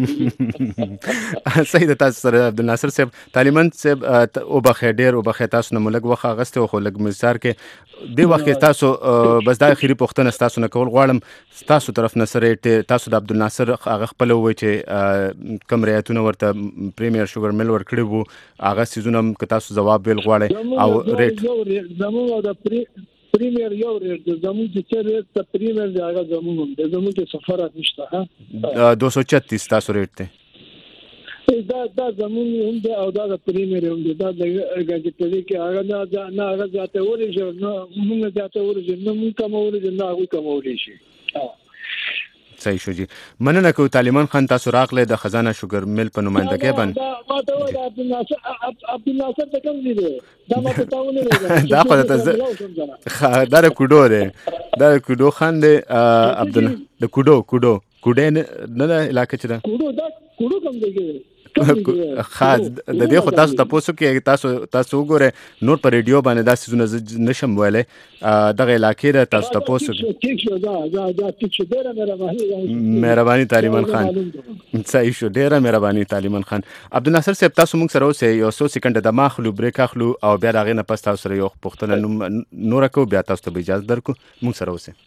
خو
صحیح ده تاسو سره عبدالناصر صاحب طالبان صاحب او بخیر ډیر او بخیر تاسو نه ملګ وخه غسته خو لګ مزار کې دی وخت تاسو بس دا اخیری پوښتنه تاسو نه کول غواړم تاسو طرف نه سره تاسو د عبدالناصر هغه خپل وای چې کم ریاتونه ورته پریمیر شوګر مل ور کړی وو هغه سيزونه که تاسو جواب ویل غواړئ او ریټ
زموږ د پریمیر یو ریټ زموږ چې ریټ ته پریمیر دی هغه زموږ د زموږ کې سفارت نشته ها
دو سو چھتیس تاسو ریټ ته
دا دا زموږ هم دی او دا د پریمیر هم دی دا د غاټپلي کې هغه نه نه هغه ځاته ورې نو موږ ځاته ورې نو موږ کوم ورې نه هغه کوم ورې شي
صحیح شو جی مننه کوم طالبان خان تاسو راغله د خزانه شوګر مل په نمائندګۍ باندې
ما ته وایي عبدالناصر عبدالناصر ته کوم دی دا ما ته تاونه نه
دا خو ته دا د کوډو دی دا د کوډو خان دی عبدالله د کوډو کوډو کوډې نه نه علاقې چې دا
کوډو دا کوډو کوم دی
خاص د دې خو تاسو تاسو کې تاسو تاسو وګوره نور پر ریډیو باندې دا سيزونه نشم ویلای دغه علاقې د تاسو تاسو
ټیک شو دا دا دا ټیک شو ډیره مهرباني
مهرباني طالبان خان صحیح شو ډیره مهرباني طالبان خان عبدالناصر صاحب تاسو موږ سره اوسئ یو څو سکند د ماخلو بریک اخلو او بیا دغه نه پس تاسو سره یو پوښتنه نور کو بیا تاسو ته اجازه درکو موږ سره اوسئ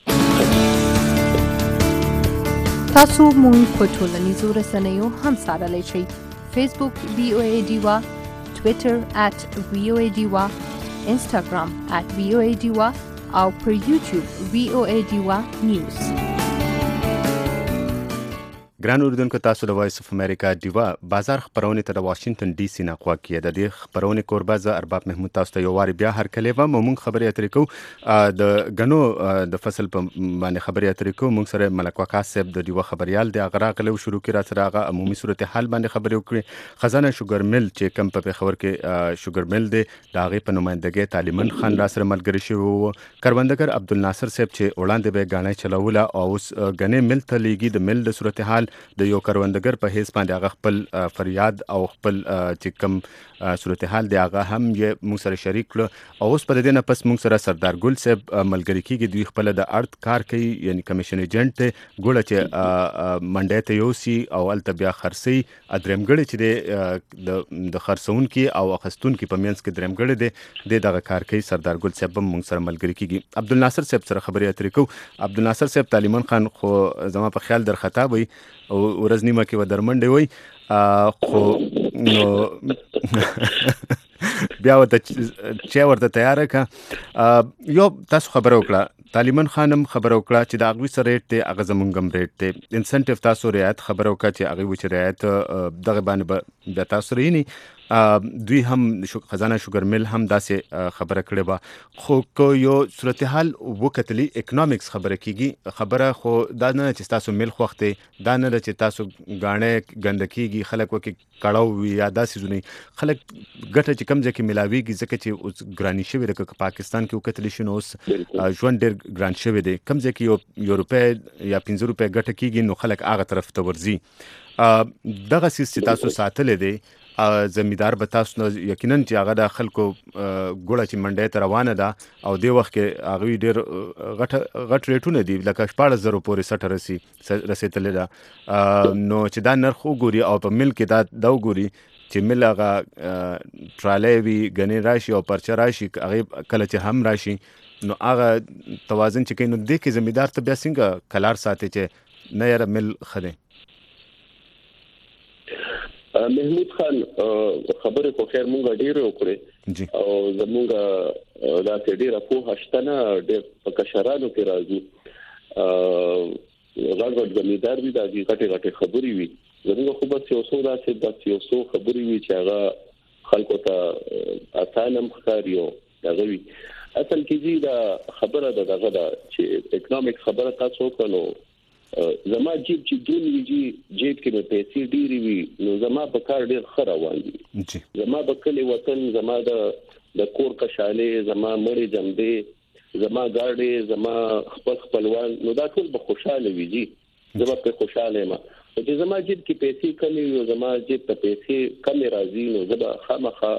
تاسو مونږ په ټولنیزو رسنیو هم سره شئ فیسبوک وی او ای ډیوا ټویټر ات وی او ای ډیوا انسټاګرام ات وی او ای ډیوا او پر یوټیوب وی او ای ډیوا نیوز
ګران اوریدونکو تاسو د وایس اف امریکا ډیوا بازار خبرونه ته د واشنگټن ډي سي نه خوا کې د دې خبرونه کوربه ز ارباب محمود تاسو ته یو واری بیا هر کله و مونږ خبرې اترې کو د غنو د فصل په باندې خبرې اترې کو مونږ سره ملک وقاص صاحب د ډیوا خبريال د اغرا غلو شروع کړه سره هغه عمومي صورتحال باندې خبرې وکړي خزانه شوګر مل چې کم په خبر کې شوګر مل دی د هغه په نمائندګۍ طالبان خان را سره ملګری شو کروندګر عبدالناصر صاحب چې وړاندې به غاڼه چلوله او اوس غنې مل ته لیږي د مل د صورتحال د یو کروندګر په هیڅ باندې هغه خپل فریاد او خپل چې کوم صورتحال دی هغه هم یې موږ سره شریک کړ او اوس په دې نه پس موږ سره سردار ګل صاحب ملګری کیږي دوی خپل د ارت کار کوي یعنی کمیشن ایجنټ ته ګوله چې منډه ته یو سی او الته بیا خرسي ادرمګړي چې د د خرسون کې او اخستون کې په مینس کې درمګړي دی د دغه کار کوي سردار ګل صاحب موږ سره ملګری کیږي عبدالناصر صاحب سره خبرې اترې کو عبدالناصر صاحب طالبان خان خو زما په خیال در خطا وي او ورځ نیمه کې و درمنډې وای خو نو بیا ورته چې ورته تیار کا یو تاسو خبره وکړه طالبان خانم خبره وکړه چې د اغوی سره ریټ دی هغه زمونږ هم ریټ دی انسنټیو تاسو رعایت خبره وکړه چې هغه و چې رعایت دغه باندې بیا تاسو رینی دوی هم خزانه شوګر مل هم داسې خبره کړې وه خو که یو صورتحال وکتلی اکنامکس خبره کیږي خبره خو دا نه چې تاسو مل خوښ دی دا نه چې تاسو غاڼه ګنده کیږي خلک وکي کړهو وي یا داسې ځونی خلک ګټه چې کم ځای کې ملاویږي ځکه چې اوس ګرانی شوی ده که پاکستان کې وکتلی شي نو اوس ژوند ډېر ګران شوی دی کم ځای کې یو یو روپۍ یا پنځه روپۍ ګټه کیږي نو خلک هغه طرف ته ورځي دغه سیس چې تاسو ساتلی دی زمیدار به تاسو نه یقینا چې هغه د خلکو ګوړه چې منډه ته روانه ده او د وخت کې هغه ډیر غټ غټ ریټونه دي لکه شپږ زره پورې سټ رسی رسیدلې ده نو چې دا نرخ وګوري او په مل کې دا دا وګوري چې مل هغه ټرالې وی غنی راشي او پرچا راشي هغه کله چې هم راشي نو هغه توازن چې کینو د کې زمیدار ته بیا څنګه کلار ساتي چې نه یې مل خله
محمود خان خبره خو خیر مونږ ډیره وکړې او زمونږ دا ډیره په هشتنه ډیر په کشرانو کې راځي غږ زمیدار دي دا غټه غټه خبري وي زمونږ خو بس یو څو دا چې د یو څو خبري وي چې هغه خلکو ته اسانم ښکاري او دا وی اصل کې دا خبره ده دغه دا چې اکونومیک خبره تاسو کولو زما جیب چې دون ویجی جیب کې په پیسې ډیری وي نو زما په کار ډیر خره روان دي زما په کلی وطن زما د د کور کشاله زما مړی جنبه زما ګاډي زما خپل خپلوان نو دا ټول به خوشاله ویجی زما په خوشاله ما چې زما جیب کې پیسې کمی وي زما جیب ته پیسې کم راځي نو زما خامخا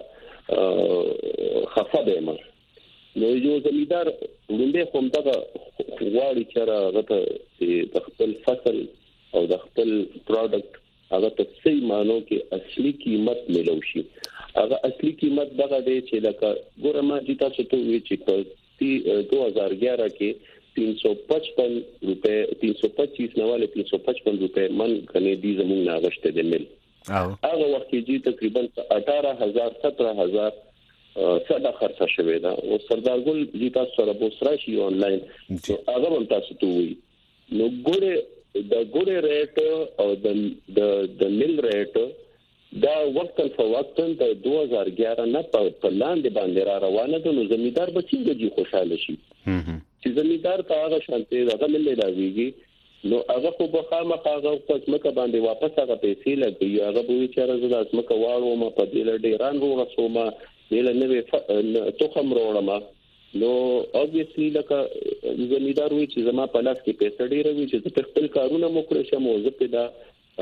خفه به ما نو یو زمیدار لومبه کوم دا غواړي چې راغته د خپل فصل او د خپل پروډکټ هغه ته صحیح مانو کې اصلي قیمت ملو شي هغه اصلي قیمت دغه دی چې لکه ګوره ما چې تاسو ته وی چې په دو هزار ग्यारह کې तीन सौ पचपन रुपए तीन सौ पच्चीस नवाले तीन सौ पचपन रुपए मन کنه دي زموږ ناغشته د مل هغه وخت کې تقریبا अठारह हज़ार सत्रह हज़ार صدا خرڅه شوې ده او سردار ګل دې تاسو سره بوسرا شي آنلاین نو هغه هم تاسو ته وي نو ګوره د ګوره ریټ او د د مل ریټ دا وخت په وخت د دو هزار ग्यारह نه په لاندې باندې را روانه ده نو زمیدار به څنګه دي خوشاله شي چې زمیدار ته هغه شانتي هغه مل راويږي نو هغه خو به خامخا هغه پس مکه باندې واپس هغه پیسې لګي هغه به چې راځي د اسمکه واړو ما په دې لړ ایران وروسوما دله نوې توخم وروړم نو obviously لکه زمیدار وی چې زما په لاس کې پیسې ډېر وي چې په خپل کارونه مو کړی شم او زه په دا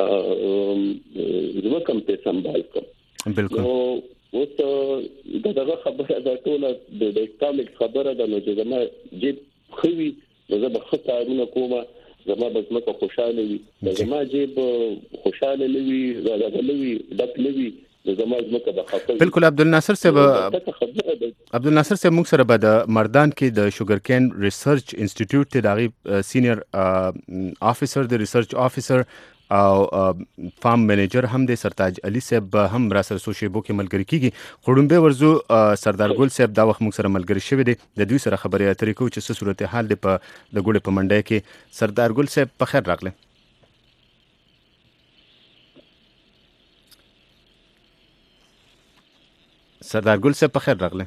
زما کم په سمبال کوم
بالکل
نو اوس دغه خبره دا ټول د اکونومیک خبره ده نو چې زما جیب خوي زه به خطرونه کومه زما بس مکه خوشاله وي زما جیب خوشاله لوي زړه لوي ډک لوي
بالکل عبدالناصر صاحب عبدالناصر صاحب موږ سره به د مردان کې د شوګر کین ریسرچ انسټیټیوټ ته دغه سینیئر افیسر د ریسرچ افیسر او فارم منیجر هم د سرتاج علي صاحب هم را سره سوشیبو کې ملګری کیږي خړومبه ورزو سردار ګل صاحب دا وخت موږ سره ملګری شوی دی د دوی سره خبرې اترې کوو چې څه صورتحال دی په د ګوړې په منډه کې سردار ګل صاحب په خیر راغله سردار ګل صاحب په خیر راغله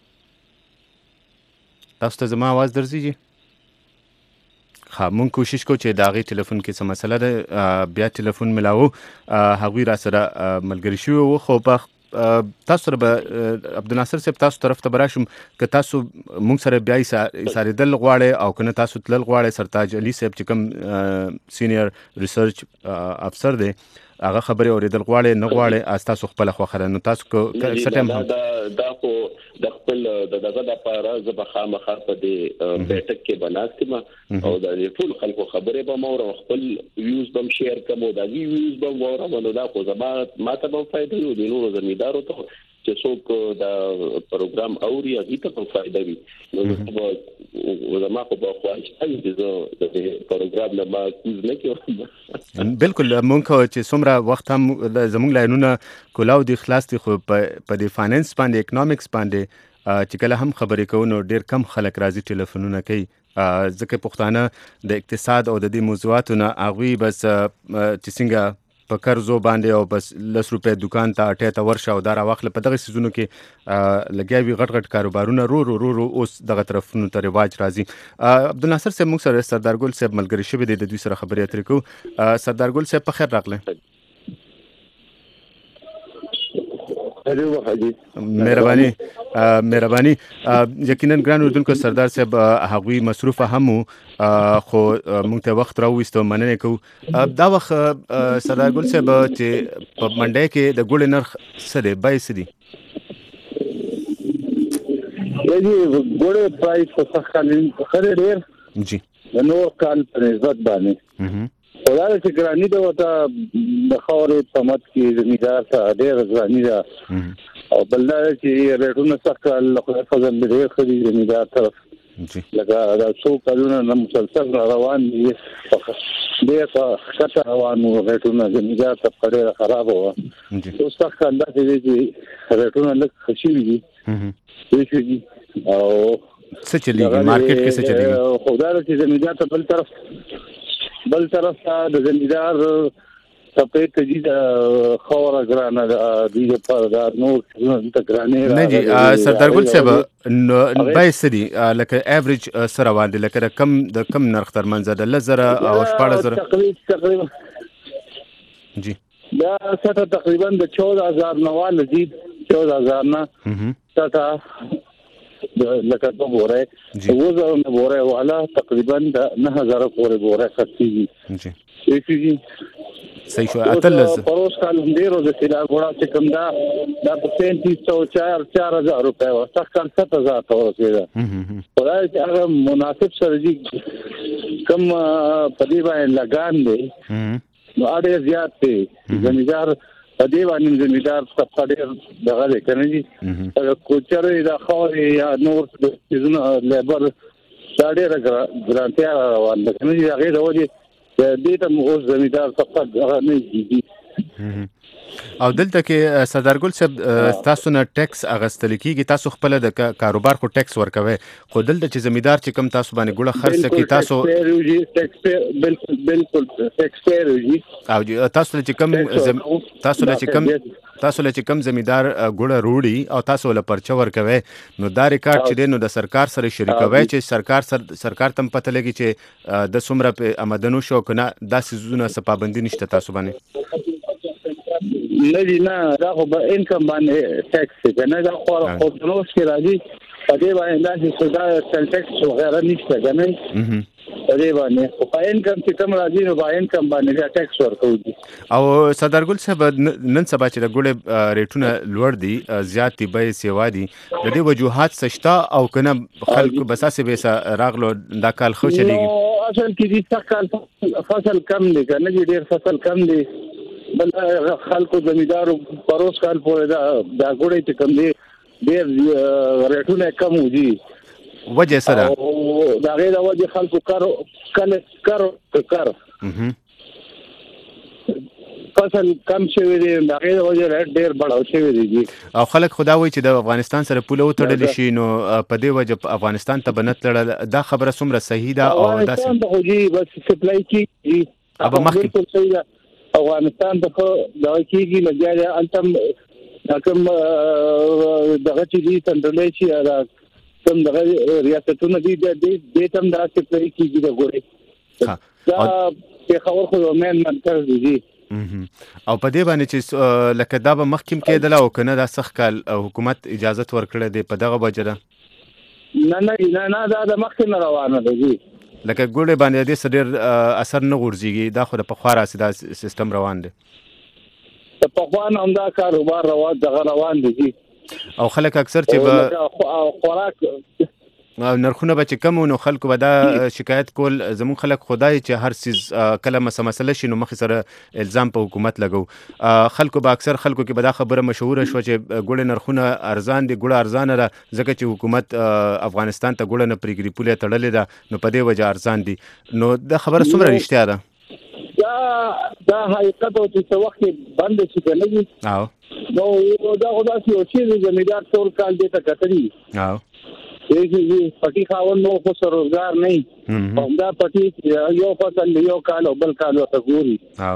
تاسو ته زما आवाज درځي خا مونږ کوشش کوو چې داغي ټلیفون کې څه مسله ده بیا ټلیفون ملاو هغوی را سره ملګری شو او خو په تاسو سره به عبدالناصر صاحب تاسو طرف ته براشم که تاسو مونږ سره بیا یې دل غواړي او کنه تاسو تل غواړي سرتاج علي صاحب چې کوم سینیئر ریسرچ افسر دی هغه خبره اوریدل غواړي نه غواړي تاسو خپل خو خره نو تاسو څه ټیم
دا خو د خپل دغه د پاره زبه خامخا په دې بیٹک کې بناستم او د ټول خلکو خبره به مور خپل ویوز بم شیر کوم او د ویوز بم وره نو دا خو زما ماته به فائدې وي د نور زمیدارو ته چې څوک دا پروګرام اوري هغه ته په فائدې وي نو زما خو به خواهش کوي چې د پروګرام نه ما کوز نه کیږم
بالکل مونږ چې څومره وخت هم زموږ لاینونه کولاو دي خلاص دي خو په د فاینانس باندې اکونومکس باندې چې کله هم خبرې کوو نو ډیر کم خلک راځي ټلیفونونه کوي ځکه پښتانه د اقتصاد او د دې موضوعاتو نه هغوی بس چې څنګه په قرضو باندې او بس لس روپے دکان ته اټه ته ورشه او دا راوخله په دغه سيزونو کې لګیا وی غټ غټ کاروبارونه رو رو رو رو اوس دغه طرفونو ته رواج راځي عبدالناصر صاحب موږ سره سردار ګل صاحب ملګری شوی دی د دوی سره خبرې اترې کوو سردار ګل صاحب په خیر راغله مهرباني مهرباني یقینا ګران اردوونکو سردار صاحب هغوی مصروفه هم خو موږ ته وخت راوېستو مننه کوو دا وخت سردار ګل صاحب چې په منډۍ کې د ګوړې نرخ څه دی بیې څه دي
یعنی ګوړې پرایس په څه کال خره ډېر
جی
د نور کال په نسبت باندې خدای چې ګرانی دا وته د خاورې په مت کې زمیدار ته ډېر ګرانی دا او بل دا چې ریټونه څخه له فضل ډېر خري زمیدار طرف
جی
لکه دا څو کلونه نه مسلسل روان دي ډېر ښه روان وو ریټونه زمیدار ته ډېر خراب وو
جی
اوس څخه اندازې دي چې ریټونه لږ خشي دي هي او
څه چلیږي مارکیټ کې څه چلیږي
خدای چې زمیدار ته بل طرف بل طرف ته د زمیدار په تجدید خاور ګرانه دی په دا نور څه ګرانه
نه جی سردار ګل صاحب بای سدي لکه ایوریج سره باندې لکه کم د کم نرخ تر منځ د لزر او شپږ زره
تقریبا
جی
دا څه تقریبا د چودہ ہزار نوال زید چودہ هزار نه څه لکه په بوره وزو نه بوره والا تقریبا د نه هزار پورې بوره خرڅيږي
جی
ایږي
صحیح شو اتلز
پروس کال ډیرو د سیلا غوړه چې کوم دا د پینتیس سو چار چار هزار روپے او څخه کال سات هزار تور کېده خدای چې هغه مناسب سره دي کم پدی باندې لګان دي نو اړ زیات دي زمیدار دې باندې زمیدار څخه ډېر دغه دی کنه جی اگر کوچره دا خو یا نور د زونه لیبر دا ډېر ګرانټیا روان ده کنه جی هغه د وجه دې ته موږ زمیدار څخه دغه نه کیږي
او دلته کې سردار ګل صاحب تاسو نه ټیکس اغستل کیږي تاسو خپل د کاروبار کو ټیکس ورکوي خو دلته چې زمیدار چې کم تاسو باندې ګوړه خرڅ کی تاسو
ټیکس بالکل بالکل ټیکس پیروي
او تاسو چې کم تاسو چې کم تاسو چې کم زمیدار ګوړه روړي او تاسو له پرچا ورکوي نو دا ریکارډ چې نو د سرکار سره شریکوي چې سرکار سر سرکار تم پته لګي چې د سمره په آمدنو شو کنه داسې زونه سپابندي نشته تاسو باندې
نه دی نه دا خو به انکم باندې ټیکس دی نه دا خو خو نو چې راځي په دې باندې دا چې دا ټیکس وغیرہ نشته کنه په دې باندې خو په انکم چې کوم راځي نو په انکم باندې ټیکس ورکوي
او سردار ګل صاحب نن سبا چې د ګوړې ریټونه لوړ دي زیات دي به سیوا دي د دې وجوهات سشتا او کنه خلکو بساسه به راغلو دا کال خو چلیږي
اصل کې دې څخه فصل کم دي کنه ډېر فصل کم دي بل خلکو زمیدارو پروس کال پورې دا دا ګوړې چې کم دي ډېر ریټونه کم وږي
وجه سره
دا غیر وجه خلکو کارو کله کارو کار فصل کم شوی دی دا غیر وجه ریټ ډېر بڑاو شوی دی
او خلک خدا وایي چې د افغانستان سره پوله وتړل شي نو په دې وجه افغانستان ته بنت لړل دا خبره څومره صحیح ده او دا
څنګه هوږي بس سپلای کی
ابا مخکې
افغانستان د دا کیږي لګیا انتم کوم دغه چې دي تندلې شي دا کوم دغه ریاستونه دي د دې تم دا چې پرې کیږي د ګوري دا په خبر خو مې منتر دي
او په دې باندې چې لکه دا به مخکیم کېدل او کنه دا سخت کال حکومت اجازه ورکړه دی په دغه بجره
نه نه نه دا د مخکې نه روانه دي
لکه ګوړې باندې دې سړي اثر نه غورځيږي دا خو د پخوارا سیدا سیستم روان دي
د پخوان هم دا کاروبار روان دغه روان دي
او خلک اکثر چې به
خوراک
نرخونه به چې کم نو خلکو به دا شکایت کول زمون خلک خدای چې هر سیز کله مسله شي نو مخ سره الزام په حکومت لګو خلکو به اکثر خلکو کې به دا خبره مشهور شو چې ګوړې نرخونه ارزان دي ګوړه ارزان ده ځکه چې حکومت افغانستان ته ګوړه نه پریګری پوله تړلې ده نو په دې وجه ارزان دي نو دا خبره څومره رښتیا ده
دا دا حقیقت او چې وخت بند شي کنه
او
نو دا خدا چې چې زمیدار ټول کال دې ته کتري
او
یی پټي خاون نو خو روزګار نه هم دا پټي یو فصل یو کال او بل کال ته ګوري
او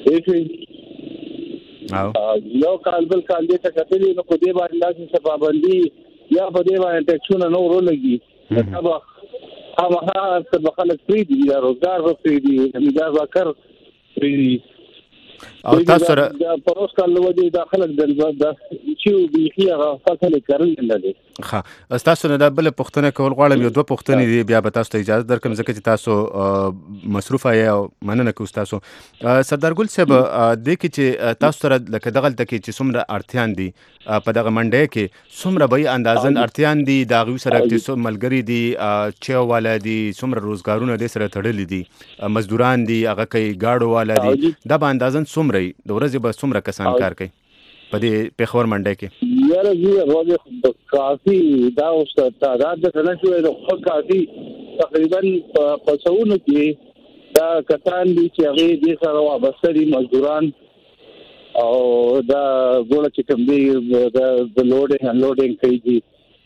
او یو کال بل کال دې ته کتلی نو کو دې باندې لاسه پابندي یا په دې باندې ټیکسونه نو ورولږي دا هغه څه خلک فری دي یا روزګار ورفری دي زمیدار وکړ فری
او تاسو سره
د پروس کال وځي د خلک د
چې بيخي هغه فصل کړل نه دي.
ښه تاسو نه د بل پښتنه کول غواړم یو دوه پښتنې دي بیا به تاسو ته اجازه درکم ځکه چې تاسو مصروف یې او مننه کوم تاسو سردار ګل صاحب د کې چې تاسو سره لکه دغه تل کې چې څومره اړتيان دي په دغه منډه کې څومره به اندازن اړتيان دي دا غو سره چې څومره ملګری دي چې ولادي څومره روزګارونه دي سره تړلې دي مزدوران دي هغه کوي گاډو ولادي دا به اندازن څومره د ورځې به څومره کسان کار کوي په دې پیښور منډه کې
یاره زه راځم کافي دا اوس تعداد د نه شوې د خو کافي تقریبا په څونو کې دا کسان دي چې هغه دې سره وابسته دي مزدوران او دا ګوله چې کوم دی د لوډینګ ان لوډینګ کوي دي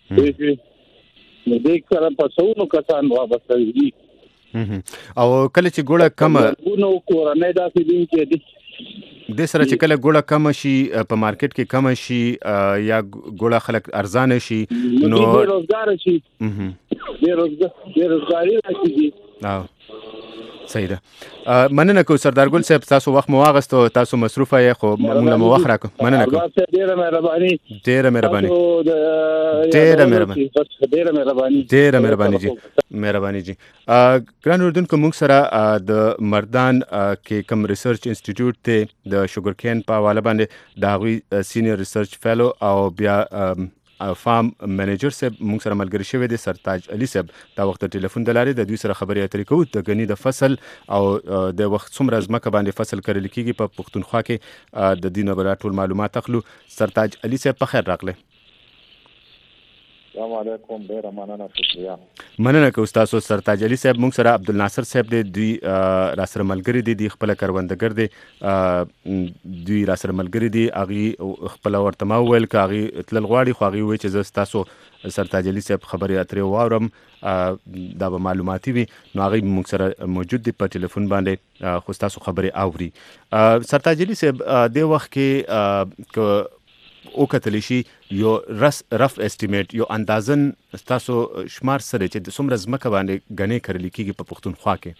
نو دې سره په څونو کسان وابسته دي
او کله چې ګوله کم
نو کورنۍ دا دي چې دي
د سره چې کله ګوله کم شي په مارکیټ کې کم شي یا ګوله خلک ارزان شي نو
روزګار شي د روزګاری راځي
او صحیح ده مننه کو سردار ګل صاحب تاسو وخت مو واغستو تاسو مصروف یې خو موږ مو وخت راکو مننه کو
ډیره مهرباني
ډیره مهرباني ډیره مهرباني
ډیره مهرباني
ډیره مهرباني جی مهرباني جی ګران اردوونکو موږ سره د مردان کې کوم ریسرچ انسټیټیوټ ته د شوګر کین په حواله باندې دا غوي سینیئر ریسرچ فیلو او بیا فارم منیجر صاحب موږ سره ملګری شوی دی سرتاج علي صاحب دا وخت ټلیفون د لارې د دوی سره خبرې اترې کوو د غنی د فصل او د وخت څومره ځمکه باندې فصل کرل کیږي په پښتونخوا کې د دینه بل ټول معلومات اخلو سرتاج علي صاحب په خیر راغله
السلام علیکم ډیر مننه شکریا
مننه کو استاد سرتاج علي صاحب موږ سره عبدالناصر صاحب دی دوی را سره ملګری دي د خپل کاروندګر دي دوی را سره ملګری دي اغي خپل ورته ما ویل کاغي تل غواړي خو اغي وای چې زه تاسو سرتاج علي صاحب خبرې اترې واورم دا به معلوماتي وي نو هغه موږ سره موجود دي په ټلیفون باندې خو تاسو خبرې اوري سرتاج علي صاحب د وخت کې او کتل شي یو رس رف اسټیمیټ یو اندازن تاسو شمار سره چې د څومره ځمکه باندې غنې کړل کیږي په پښتونخوا کې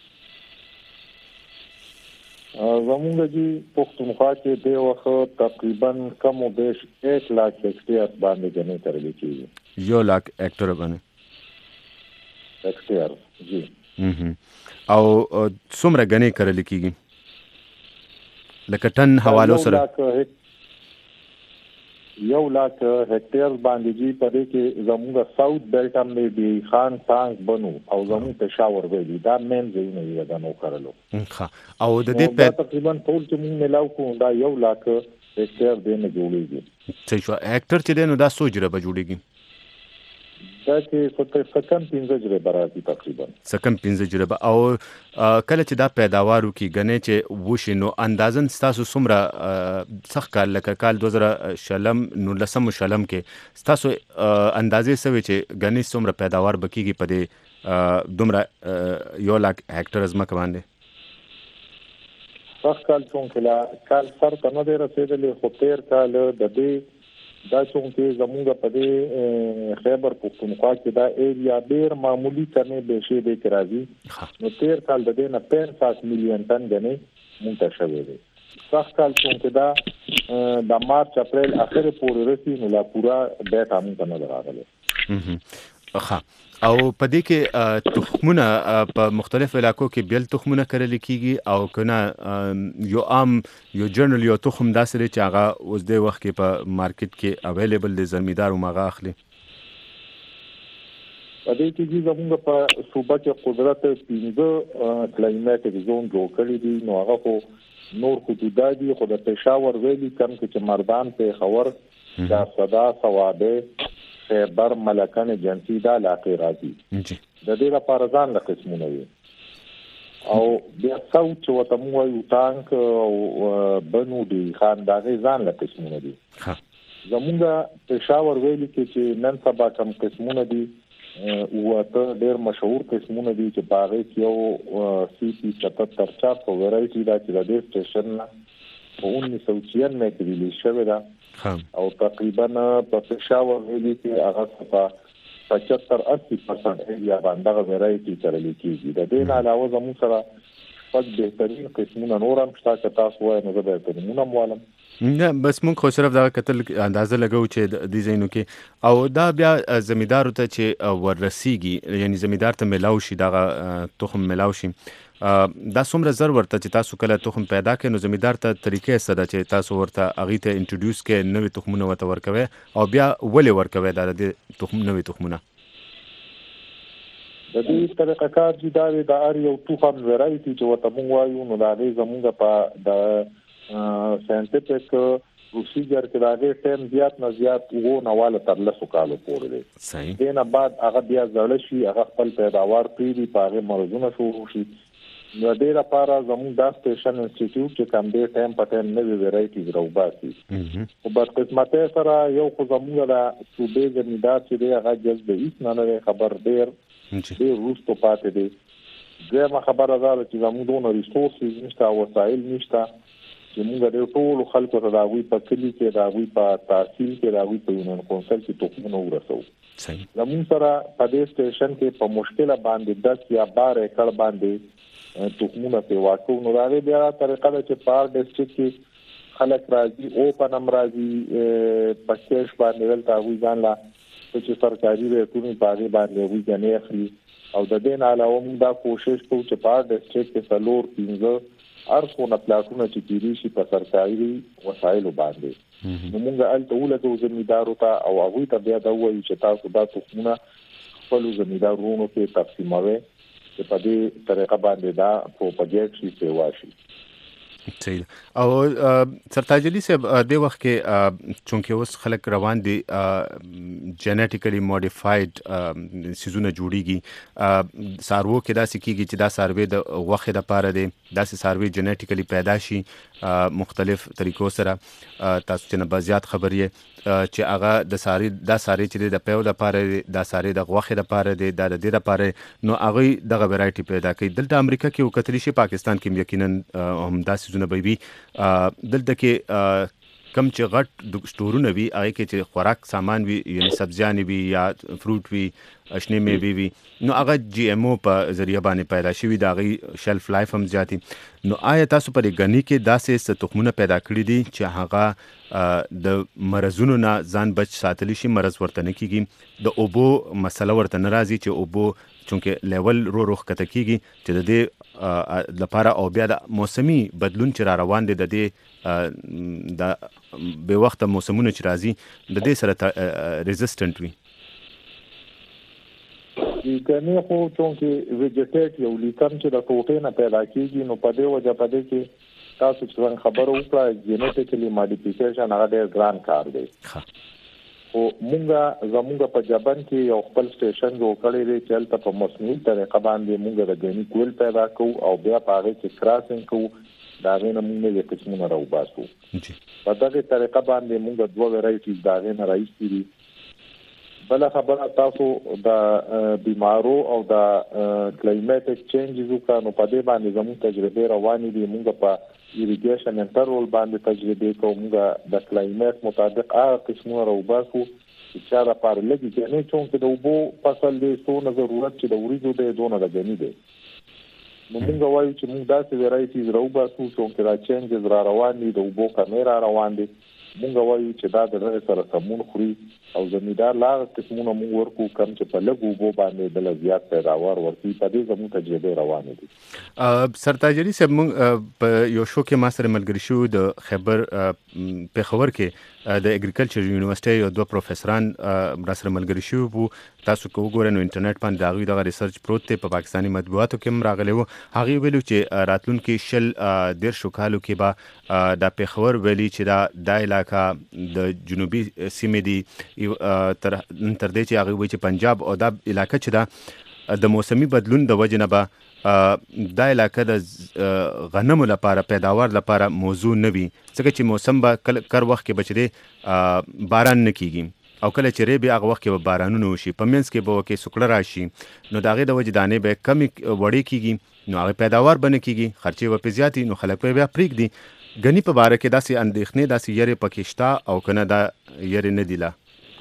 زمونږ دي پښتونخوا کې د وخت تقریبا کم او بیش एक लाख هکټیر باندې غنې کړل کیږي
یو لاک هکټیر باندې
هکټیر جی
او څومره غنې کړل کیږي لکه ټن حوالو سره
یو لاک هکټیر باندې جی په دې کې زموږ ساوث بیلټ هم دی خان ټانک بنو او زموږ پېښور ویلي دا مین ځای نه دی دا نو کړلو
او د دې په
تقریبا ټول چې موږ ملاو کوو دا یو لاک هکټیر دی نه جوړیږي
څه شو هکټیر چې دی نو دا سوجره به جوړیږي
دا چې سکم پنځه جریبه راځي تقریبا
سکم پنځه جریبه او کله چې دا پیداوارو کې غنې چې وشي نو اندازن تاسو څومره سخت کال لکه کال دوه زره شلم نو لسم شلم کې تاسو اندازې سوي چې غنې څومره پیداوار بکیږي په دې دومره یو لاک هکټر ځمکه باندې
سخت کال څنګه لا کال سر ته نه رسیدلې خو تیر کال د دې دا څنګه زموږ په دې خیبر پختونخوا کې دا ایریا ډیر معمولی کنه به شی به کرازي نو تیر کال د دې نه پنځه میلیون ټن غنې منتشر دی سخت کال څنګه دا د مارچ اپریل اخر پورې رسي نو لا پورا ډیټا موږ نه راغله
ښه او په دې کې تخمونه په مختلف علاقو کې بیل تخمونه کرل کیږي او کنه یو عام یو جنرال یو تخم داسې چې هغه اوس د وخت کې په مارکیټ کې اویلیبل دي زمیندار او ماغه اخلي
په دې کې چې زموږ په صوبه کې قدرت پنځه کلایمټیک زون جوړ کړی دي نو هغه خو نور حدودات دي خو د پېښور ویلي کم چې مردان په خور دا صدا ثوابه خیبر ملکان جنسی دا علاقه راځي د دې لپاره ځان له قسمونه وي او بیا څو چې وته مو یو ټانک او بنو دي خان دا ځان له قسمونه دي زمونږ پېښور ویلي کې چې نن سبا کوم قسمونه دي او ته ډېر مشهور قسمونه دي چې باغې کې یو سی پی ستتر چا په ورایټي دا چې د دې سټیشن په انیس سو چھیانوے کې ریلیز شوی دا او تقریبا په پېښور ویلي کې هغه په پچهتر اسی پرسنټ ایریا باندې ورایټي کرل کېږي د دې علاوه زموږ سره پد بهترین قسمونه نور هم شته چې تاسو وایي نو زه به ترمنه موالم
نه بس مونږ خو صرف دا کتل اندازه لګو چې د دې زینو کې او دا بیا زمیدار ته چې ورسیږي یعنی زمیدار ته ملاو شي دا تخم ملاو شي دا څومره زر ورته چې تاسو کله تخم پیدا کړئ نو زمیدار ته طریقې څه ده چې تاسو ورته هغې ته انټروډیوس کړئ نوې تخمونه ورته ورکوئ او بیا ولې ورکوئ دا د تخم نوې تخمونه
د دې طریقه کار چې دا د هر یو تخم ورایټي چې ورته موږ وایو نو دا هغې زموږ په د ساینټیفیک پروسیجر کې دا هغې ټایم زیات نه زیات اووه نواله تر لسو کالو پورې دی
صحیح
دې نه بعد هغه بیا زړه شي هغه خپل پیداوار پرېږدي په هغې مرضونه شروع شي نو دې لپاره زموږ دا سټیشن انسټیټیوټ چې کوم دی ټایم په ټایم نوې ویرایټیز راوباسي خو بدقسمتۍ سره یو خو زموږ د صوبې زمیندار چې دی هغه جذب هېڅ نه دی خبر ډېر ډېر وروسته پاتې دی دویمه خبره دا ده چې زموږ دونه ریسورسز نشته وسایل نشته چې موږ د ټولو خلکو ته د هغوی په کلي کې د هغوی په تحصیل کې د هغوی په یونین کونسل کې تخمونه ورسوو زموږ سره په دې سټیشن کې په مشکله باندې دس یا بار ایکړ باندې تخمونه پې واچوو نو د هغې بیا طریقه ده چې په هر ډسټرکټ کې خلک راځي اوپن هم راځي په کیش باندې دلته هغوی ځان له چې سرکاري ریټونه په هغې باندې هغوی ګنې اخلي او د دې نه علاوه موږ دا کوشش کوو چې په هر ډسټرکټ کې څلور پنځه هر څونه پلاټونه چې کېدی شي په سرکاري وسایلو باندې نو موږ هلته ولګو زمیندارو ته او هغوی ته بیا دا ووایو چې تاسو دا تخمونه خپلو زمیندارونو کې تقسیموئ چې په دې طریقه باندې دا پروپاګیټ شي سیوا شي
صحیح او سرتاجلی صاحب د وخت کې چونکه اوس خلک روان دي جنټیکلی ماډیفاید سيزونه جوړیږي سارو کې دا سکیږي چې دا ساروی د غوښه د پاره دي دا ساروی جنټیکلی پیدا شي مختلف طریقو سره تاسو چې نه بازيات خبرې چې هغه د ساری د ساری چې د پیو د پاره د ساری د غوښه د پاره دي د دې لپاره نو هغه دغه ویرایټي پیدا کوي دلته امریکا کې او کتلی شي پاکستان کې یقینا هم داسې زونه به وي دلته کې کم چې غټ سټورونه وي هغه کې چې خوراک سامان وي یعنی سبزیان وي یا فروټ وي اشنه میوه وي نو هغه جی ام او په ذریعہ باندې پیدا شوی دا غي شلف لایف هم زیاتی نو آیا تاسو پر غنی کې داسې تخمونه پیدا کړی دي چې هغه د مرزونو نه ځان بچ ساتلی شي مرز ورته نه کیږي د اوبو مسله ورته ناراضي چې اوبو چونکه لیول رو روخ کته کیږي چې د دې لپاره او بیا د موسمي بدلون چې را روان دي د دې د به وخت موسمونه چې راځي د دې سره ریزिस्टنت وي
کنه خو چونکه ویجیټیټ یو لیکم چې د ټوټې نه پیدا کیږي نو په دې وجه په دې کې تاسو چې خبرو وکړه جینټیکلی ماډیفیکیشن هغه ډېر ګران کار دی خو مونږه زمونږ په جبن کې یو خپل سټیشن جوړ کړی دی چې هلته په مصنوعي طریقه باندې مونږ د ګنی کول پیدا کوو او بیا په هغې کې کراسینګ کوو د هغې نه مونږ یې قسمونه راوباسو په دغې طریقه باندې مونږ دوه ویرایټیز د هغې نه راایستي دي بله خبره تاسو د بیمارو او د کلایمیټک چینجز وکړه نو په دې باندې زموږ تجربې روانې دي مونږ په ایریګیشن انټرول باندې تجربې کوو مونږ د کلایمیټ مطابق هغه قسمونه راوباسو چې چا دپاره لږې ګنې چونکې د اوبو فصل دی څونه ضرورت چې د وریځو دی دونه د ګني دی نو مونږ وایو چې مونږ داسې ویرایټیز راوباسو چونکې دا چینجز را روان دي د اوبو کمې را روان دي مونږ وایو چې دا د هغې سره سمون خوري او زمیندار لا هغه قسمونه مونږ ورکو کم چې په لږ اوبو باندې بله زیات پیداوار ورکوي په دې زموږ تجربې روانې دي
سرتاجري صاحب مونږ په یو شو کې ما سره ملګري شو د خیبر پېښور کې د اګریکلچر یونیورسيټي یو دوه پروفیسوران را سره ملګري شو وو تاسو کو وګورئ نو انټرنیټ باندې د هغوی دغه ریسرچ پروت دی په پاکستاني مطبوعاتو کې هم راغلی وو هغوی ویلو چې راتلونکي شل دېرشو کالو کې به د پېښور ویلي چې دا دا علاقه د جنوبي سیمې دي تر تر دې چې هغوی وایي چې پنجاب او دا علاقه چې ده د موسمي بدلون د وجې نه به دا علاقه د غنمو لپاره پیداوار لپاره موضوع نه وي ځکه چې موسم به کر وخت کې به چې دی باران نه کیږي او کله چې ری به هغه وخت کې به بارانونه وشي په منځ کې به وکې سکړه راشي نو د هغې د وجې دانې به کمې وړې کیږي نو هغې پیداوار به نه کیږي خرچې به پرې زیاتې نو خلک به بیا پرېږدي ګني په باره کې داسې اندېښنې داسې یرې پکې شته او که نه دا یرې نه دي لا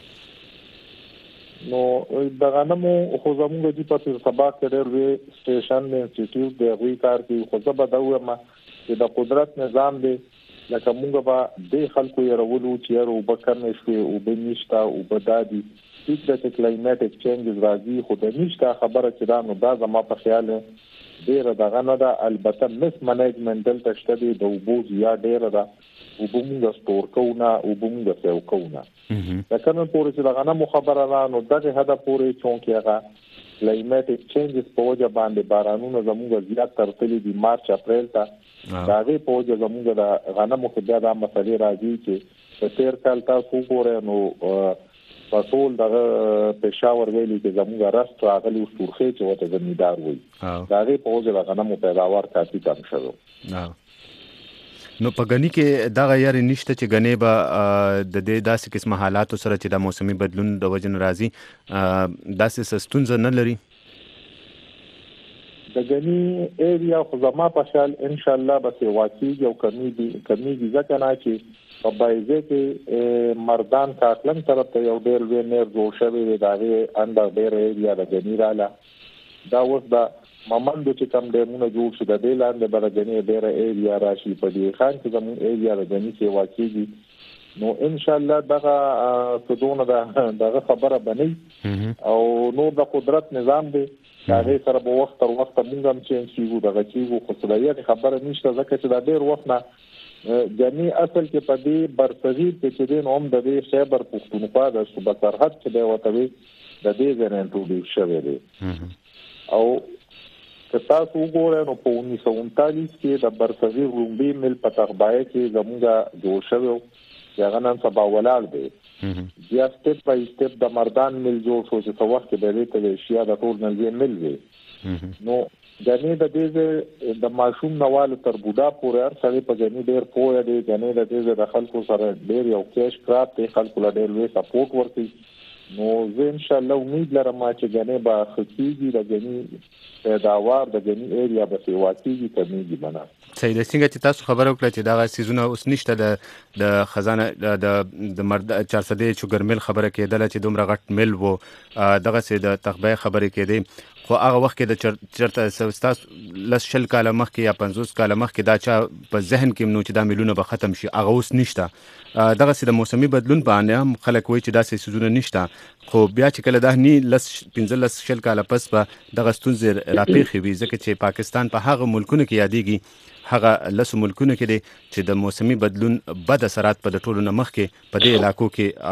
نو د غنمو خو زموږ دي په سبا کې ډېر لوی سټیشن دی انسټیټیوټ د هغوی کار کوي خو زه به دا ووایم چې د قدرت نظام دی لکه موږ به د خلکو یې راولو چې یاره اوبه کمې شوې اوبه نشته اوبه دادي هیڅ د کلایمیټک چینجز راځي خو د نشته خبره چې دا نو دا زما په خیال ډیره دغه نه ده البته مس منیجمنت دلته شته دی د اوبو زیا ډیره ده اوبه موږ سټور کوو نه اوبه موږ سیو کوو نه لکه نن پورې چې دغه نه خبره ده نو دغه هدا پورې چونکې هغه کلایمیټک چینجز په وجه باندې بارانونه زموږ زیات ترتلي دي مارچ اپریل ته دا غي په وجه زموږ د غنمو کې بیا د مسلې راځي چې په تیر کال تاسو ګورئ نو په ټول دغه پېښور ویلي چې زموږ راست راغلي او سورخي چې وته زمیندار وي دا غي په وجه د غنمو پیداوار کافي کم شوی
نو په غنی کې دا غیر نشته چې غنی به د دې داسې قسمه حالاتو سره چې د موسمي بدلون د وجه راځي داسې سستونزه نه لري
د غنی ایریا خو زما په خیال ان شاء الله به واقعي او کمی دي کمی دي ځکه نه چې په بایزه کې مردان کاکلن طرف ته یو ډیر وی نیر جوړ شوی دی دا غي انډر ډیر ایریا د غنی رااله دا اوس دا ممندو چې کم ډیمونه جوړ شو د دې لاندې برګنی ډیره ایریا راشي په دې خان کې زموږ ایریا د غنی کې واقعي نو ان شاء الله دغه څونه دغه خبره بني او نو د قدرت نظام دی هغه سره په وخت تر وخت موږ هم چینج کیږو دغه کیږو خو څه خبره نشته ځکه چې دا ډیر وخت نه غنی اصل کې په دې برتري کې چې نوم د دې خیبر پښتونخوا د صوبه سرحد کې دی وته د دې ځنه انټروډیوس شوی دی او که تاسو وګورئ نو په انیس سو انتالیس کې د برتري رومبي مل په تغبای کې زموږه جوړ شوی هغه نن سبا ولاړ دی بیا سټپ بای سټپ د مردان مل جوړ شو چې په وخت کې د دې ته شیا د ټول نلځي مل وي نو غنی د دې د ماشوم نوال تر بوډا پورې هر څه په غنی ډیر پوهه دی غنی د دې د خلکو سره ډیر یو کیش کراب ته خلکو له ډیر وی سپورټ ورکړي نو زه ان شاء الله امید لرم چې غنی با خصيږي د غنی پیداوار د غنی ایریا به سیواتیږي کمیږي بنا
صحیح د څنګه چې تاسو خبرو کړل چې دا سیزونه اوس نشته د د خزانه د د مرد چهارصد چوګرمل خبره کېدله چې دومره غټ مل وو دغه سي د تخبای خبره کېدې خو هغه وخت کې د چرته تاسو لس شل کاله مخکې یا پنځوس کاله مخکې دا چا په ذهن کې نو چې دا ملونه به ختم شي هغه اوس نشته دغه سي د موسمي بدلون باندې هم خلک وایي چې دا سيزونه نشته خو بیا چې کله دا ني لس پنځلس شل کاله پس په دغه ستونزې راپېښې وي ځکه چې پاکستان په هغه ملکونو کې یادېږي هغه لسو ملکونو کې دي چې د موسمي بدلون بد اثرات په ټولو نه مخکې په دې علاقو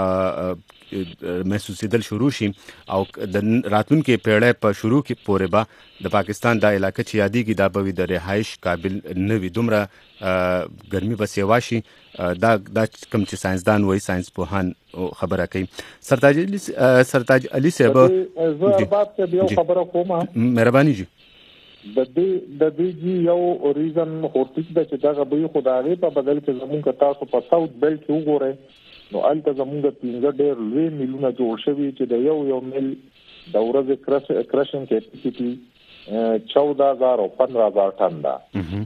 کې محسوسیدل شروع شي او د راتلونکي پیړۍ په شروع کې پورې به د پاکستان دا علاقه چې یادېږي دا به د رهایش قابل نه وي دومره ګرمي به سیوا شي دا دا کوم چې ساينسدان وایي ساينس پوهان خبره کوي سرتاج سرتاج علي صاحب
زه ارباب ته یو خبره کوم
مهرباني جی
د دې د دې یو ریزن هورټیک د چې دا غوي خدای په بدل کې زمونږ تاسو په ساوث بیلټ کې وګورئ نو الته زمونږ پینځه ډېر لوی میلونه جوړ شوي چې د یو یو میل د ورځې کرش کرشن کیپاسټي چودہ ہزار او پندرہ ہزار ټن ده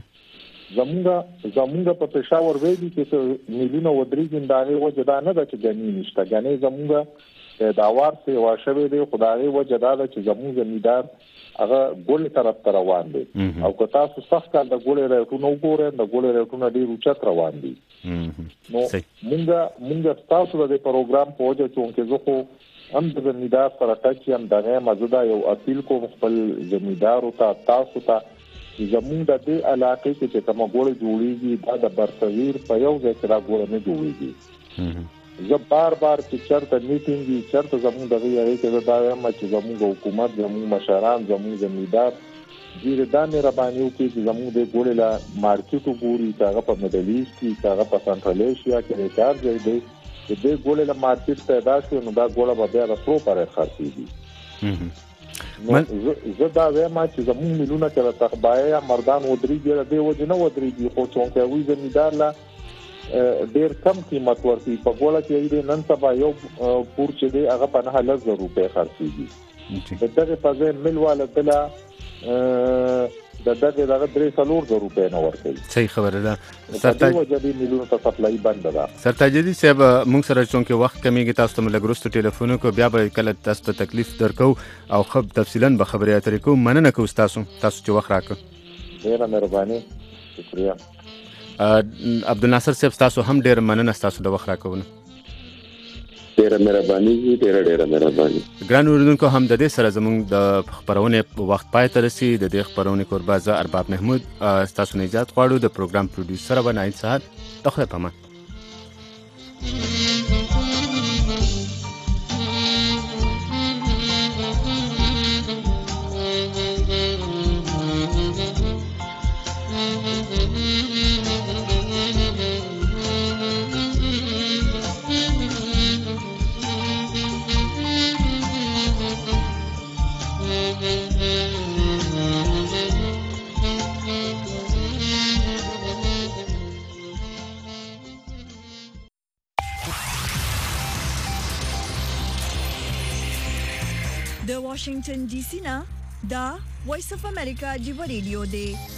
زمونږ زمونږ په پېښور ویلي کې میلونه ودرېږي دا غي وجه دا نه ده چې غني نشته غني زمونږ داوار څخه واښوي دی خدای وجه دا ده چې زمونږ زمیندار هغه ګولې طرف ته روان دي او که تاسو سخت کال د ګولې ریټونو وګورئ د ګولې ریټونو ډېر اوچت روان دي نو مونږ مونږ تاسو د پروګرام په وجه چې زه خو هم د زمیندار سره ټاکي هم دغه مزدا یو اپیل کوم خپل زمیندار او تاسو ته زمونږ د دې علاقې کې چې کوم ګولې جوړیږي دا د برصغیر په یو ځای کې را ګولې نه جوړیږي زه بار بار چې چرته میټینګي چرته زموږ دغه یاري کې دا وایم چې زموږ حکومت زموږ مشران زموږ زمیندار ډیر دا نه ربانیو کې چې زموږ د ګولې لا مارکیټو ګوري هغه په مډل ایست کې هغه په سنټرل ایشیا کې کار کوي دی چې د ګولې لا مارکیټ پیدا شي نو دا ګوله به بیا رسو پرې خرڅيږي نو زه دا وایم چې زموږ ملونه کې تخبایا مردان ودرېږي د وجه نه ودرېږي خو څنګه وي زمیندار لا ډیر کم قیمت ورته په ګوله کې دی نن سبا یو پور چې دی هغه په نه لږ روپے خرڅيږي دغه په ځای مل والا دلا د دغه دغه درې څلور روپے نه ورکړي
صحیح خبره ده سرتاج
وجبي مليون ته سپلای بند ده
سرتاج دي صاحب موږ سره څنګه وخت کمیږي تاسو ته لګروستو ټلیفون کو بیا به کله تاسو ته تکلیف درکو او خب تفصیلا به خبرې اترې کو مننه کو تاسو تاسو چې وخت راکړ
ډیره مهرباني شکریہ
عبدالناصر صاحب تاسو هم ډیر مننه تاسو د وخت راکونه.
ډیره مهرباني دي ډیره ډیره مهرباني.
ګران اوریدونکو هم د دې سره زموږ د خبرونه وخت پای ته رسي. د دې خبرونه کوربه زه ارباب محمود تاسو نه اجازه غواړو. د پروګرام پروډوسر و ناین صاحب د خپل پامان.
د واشنگټن ډي سي نه دا وایس اف امریکا جیو ریډیو دی.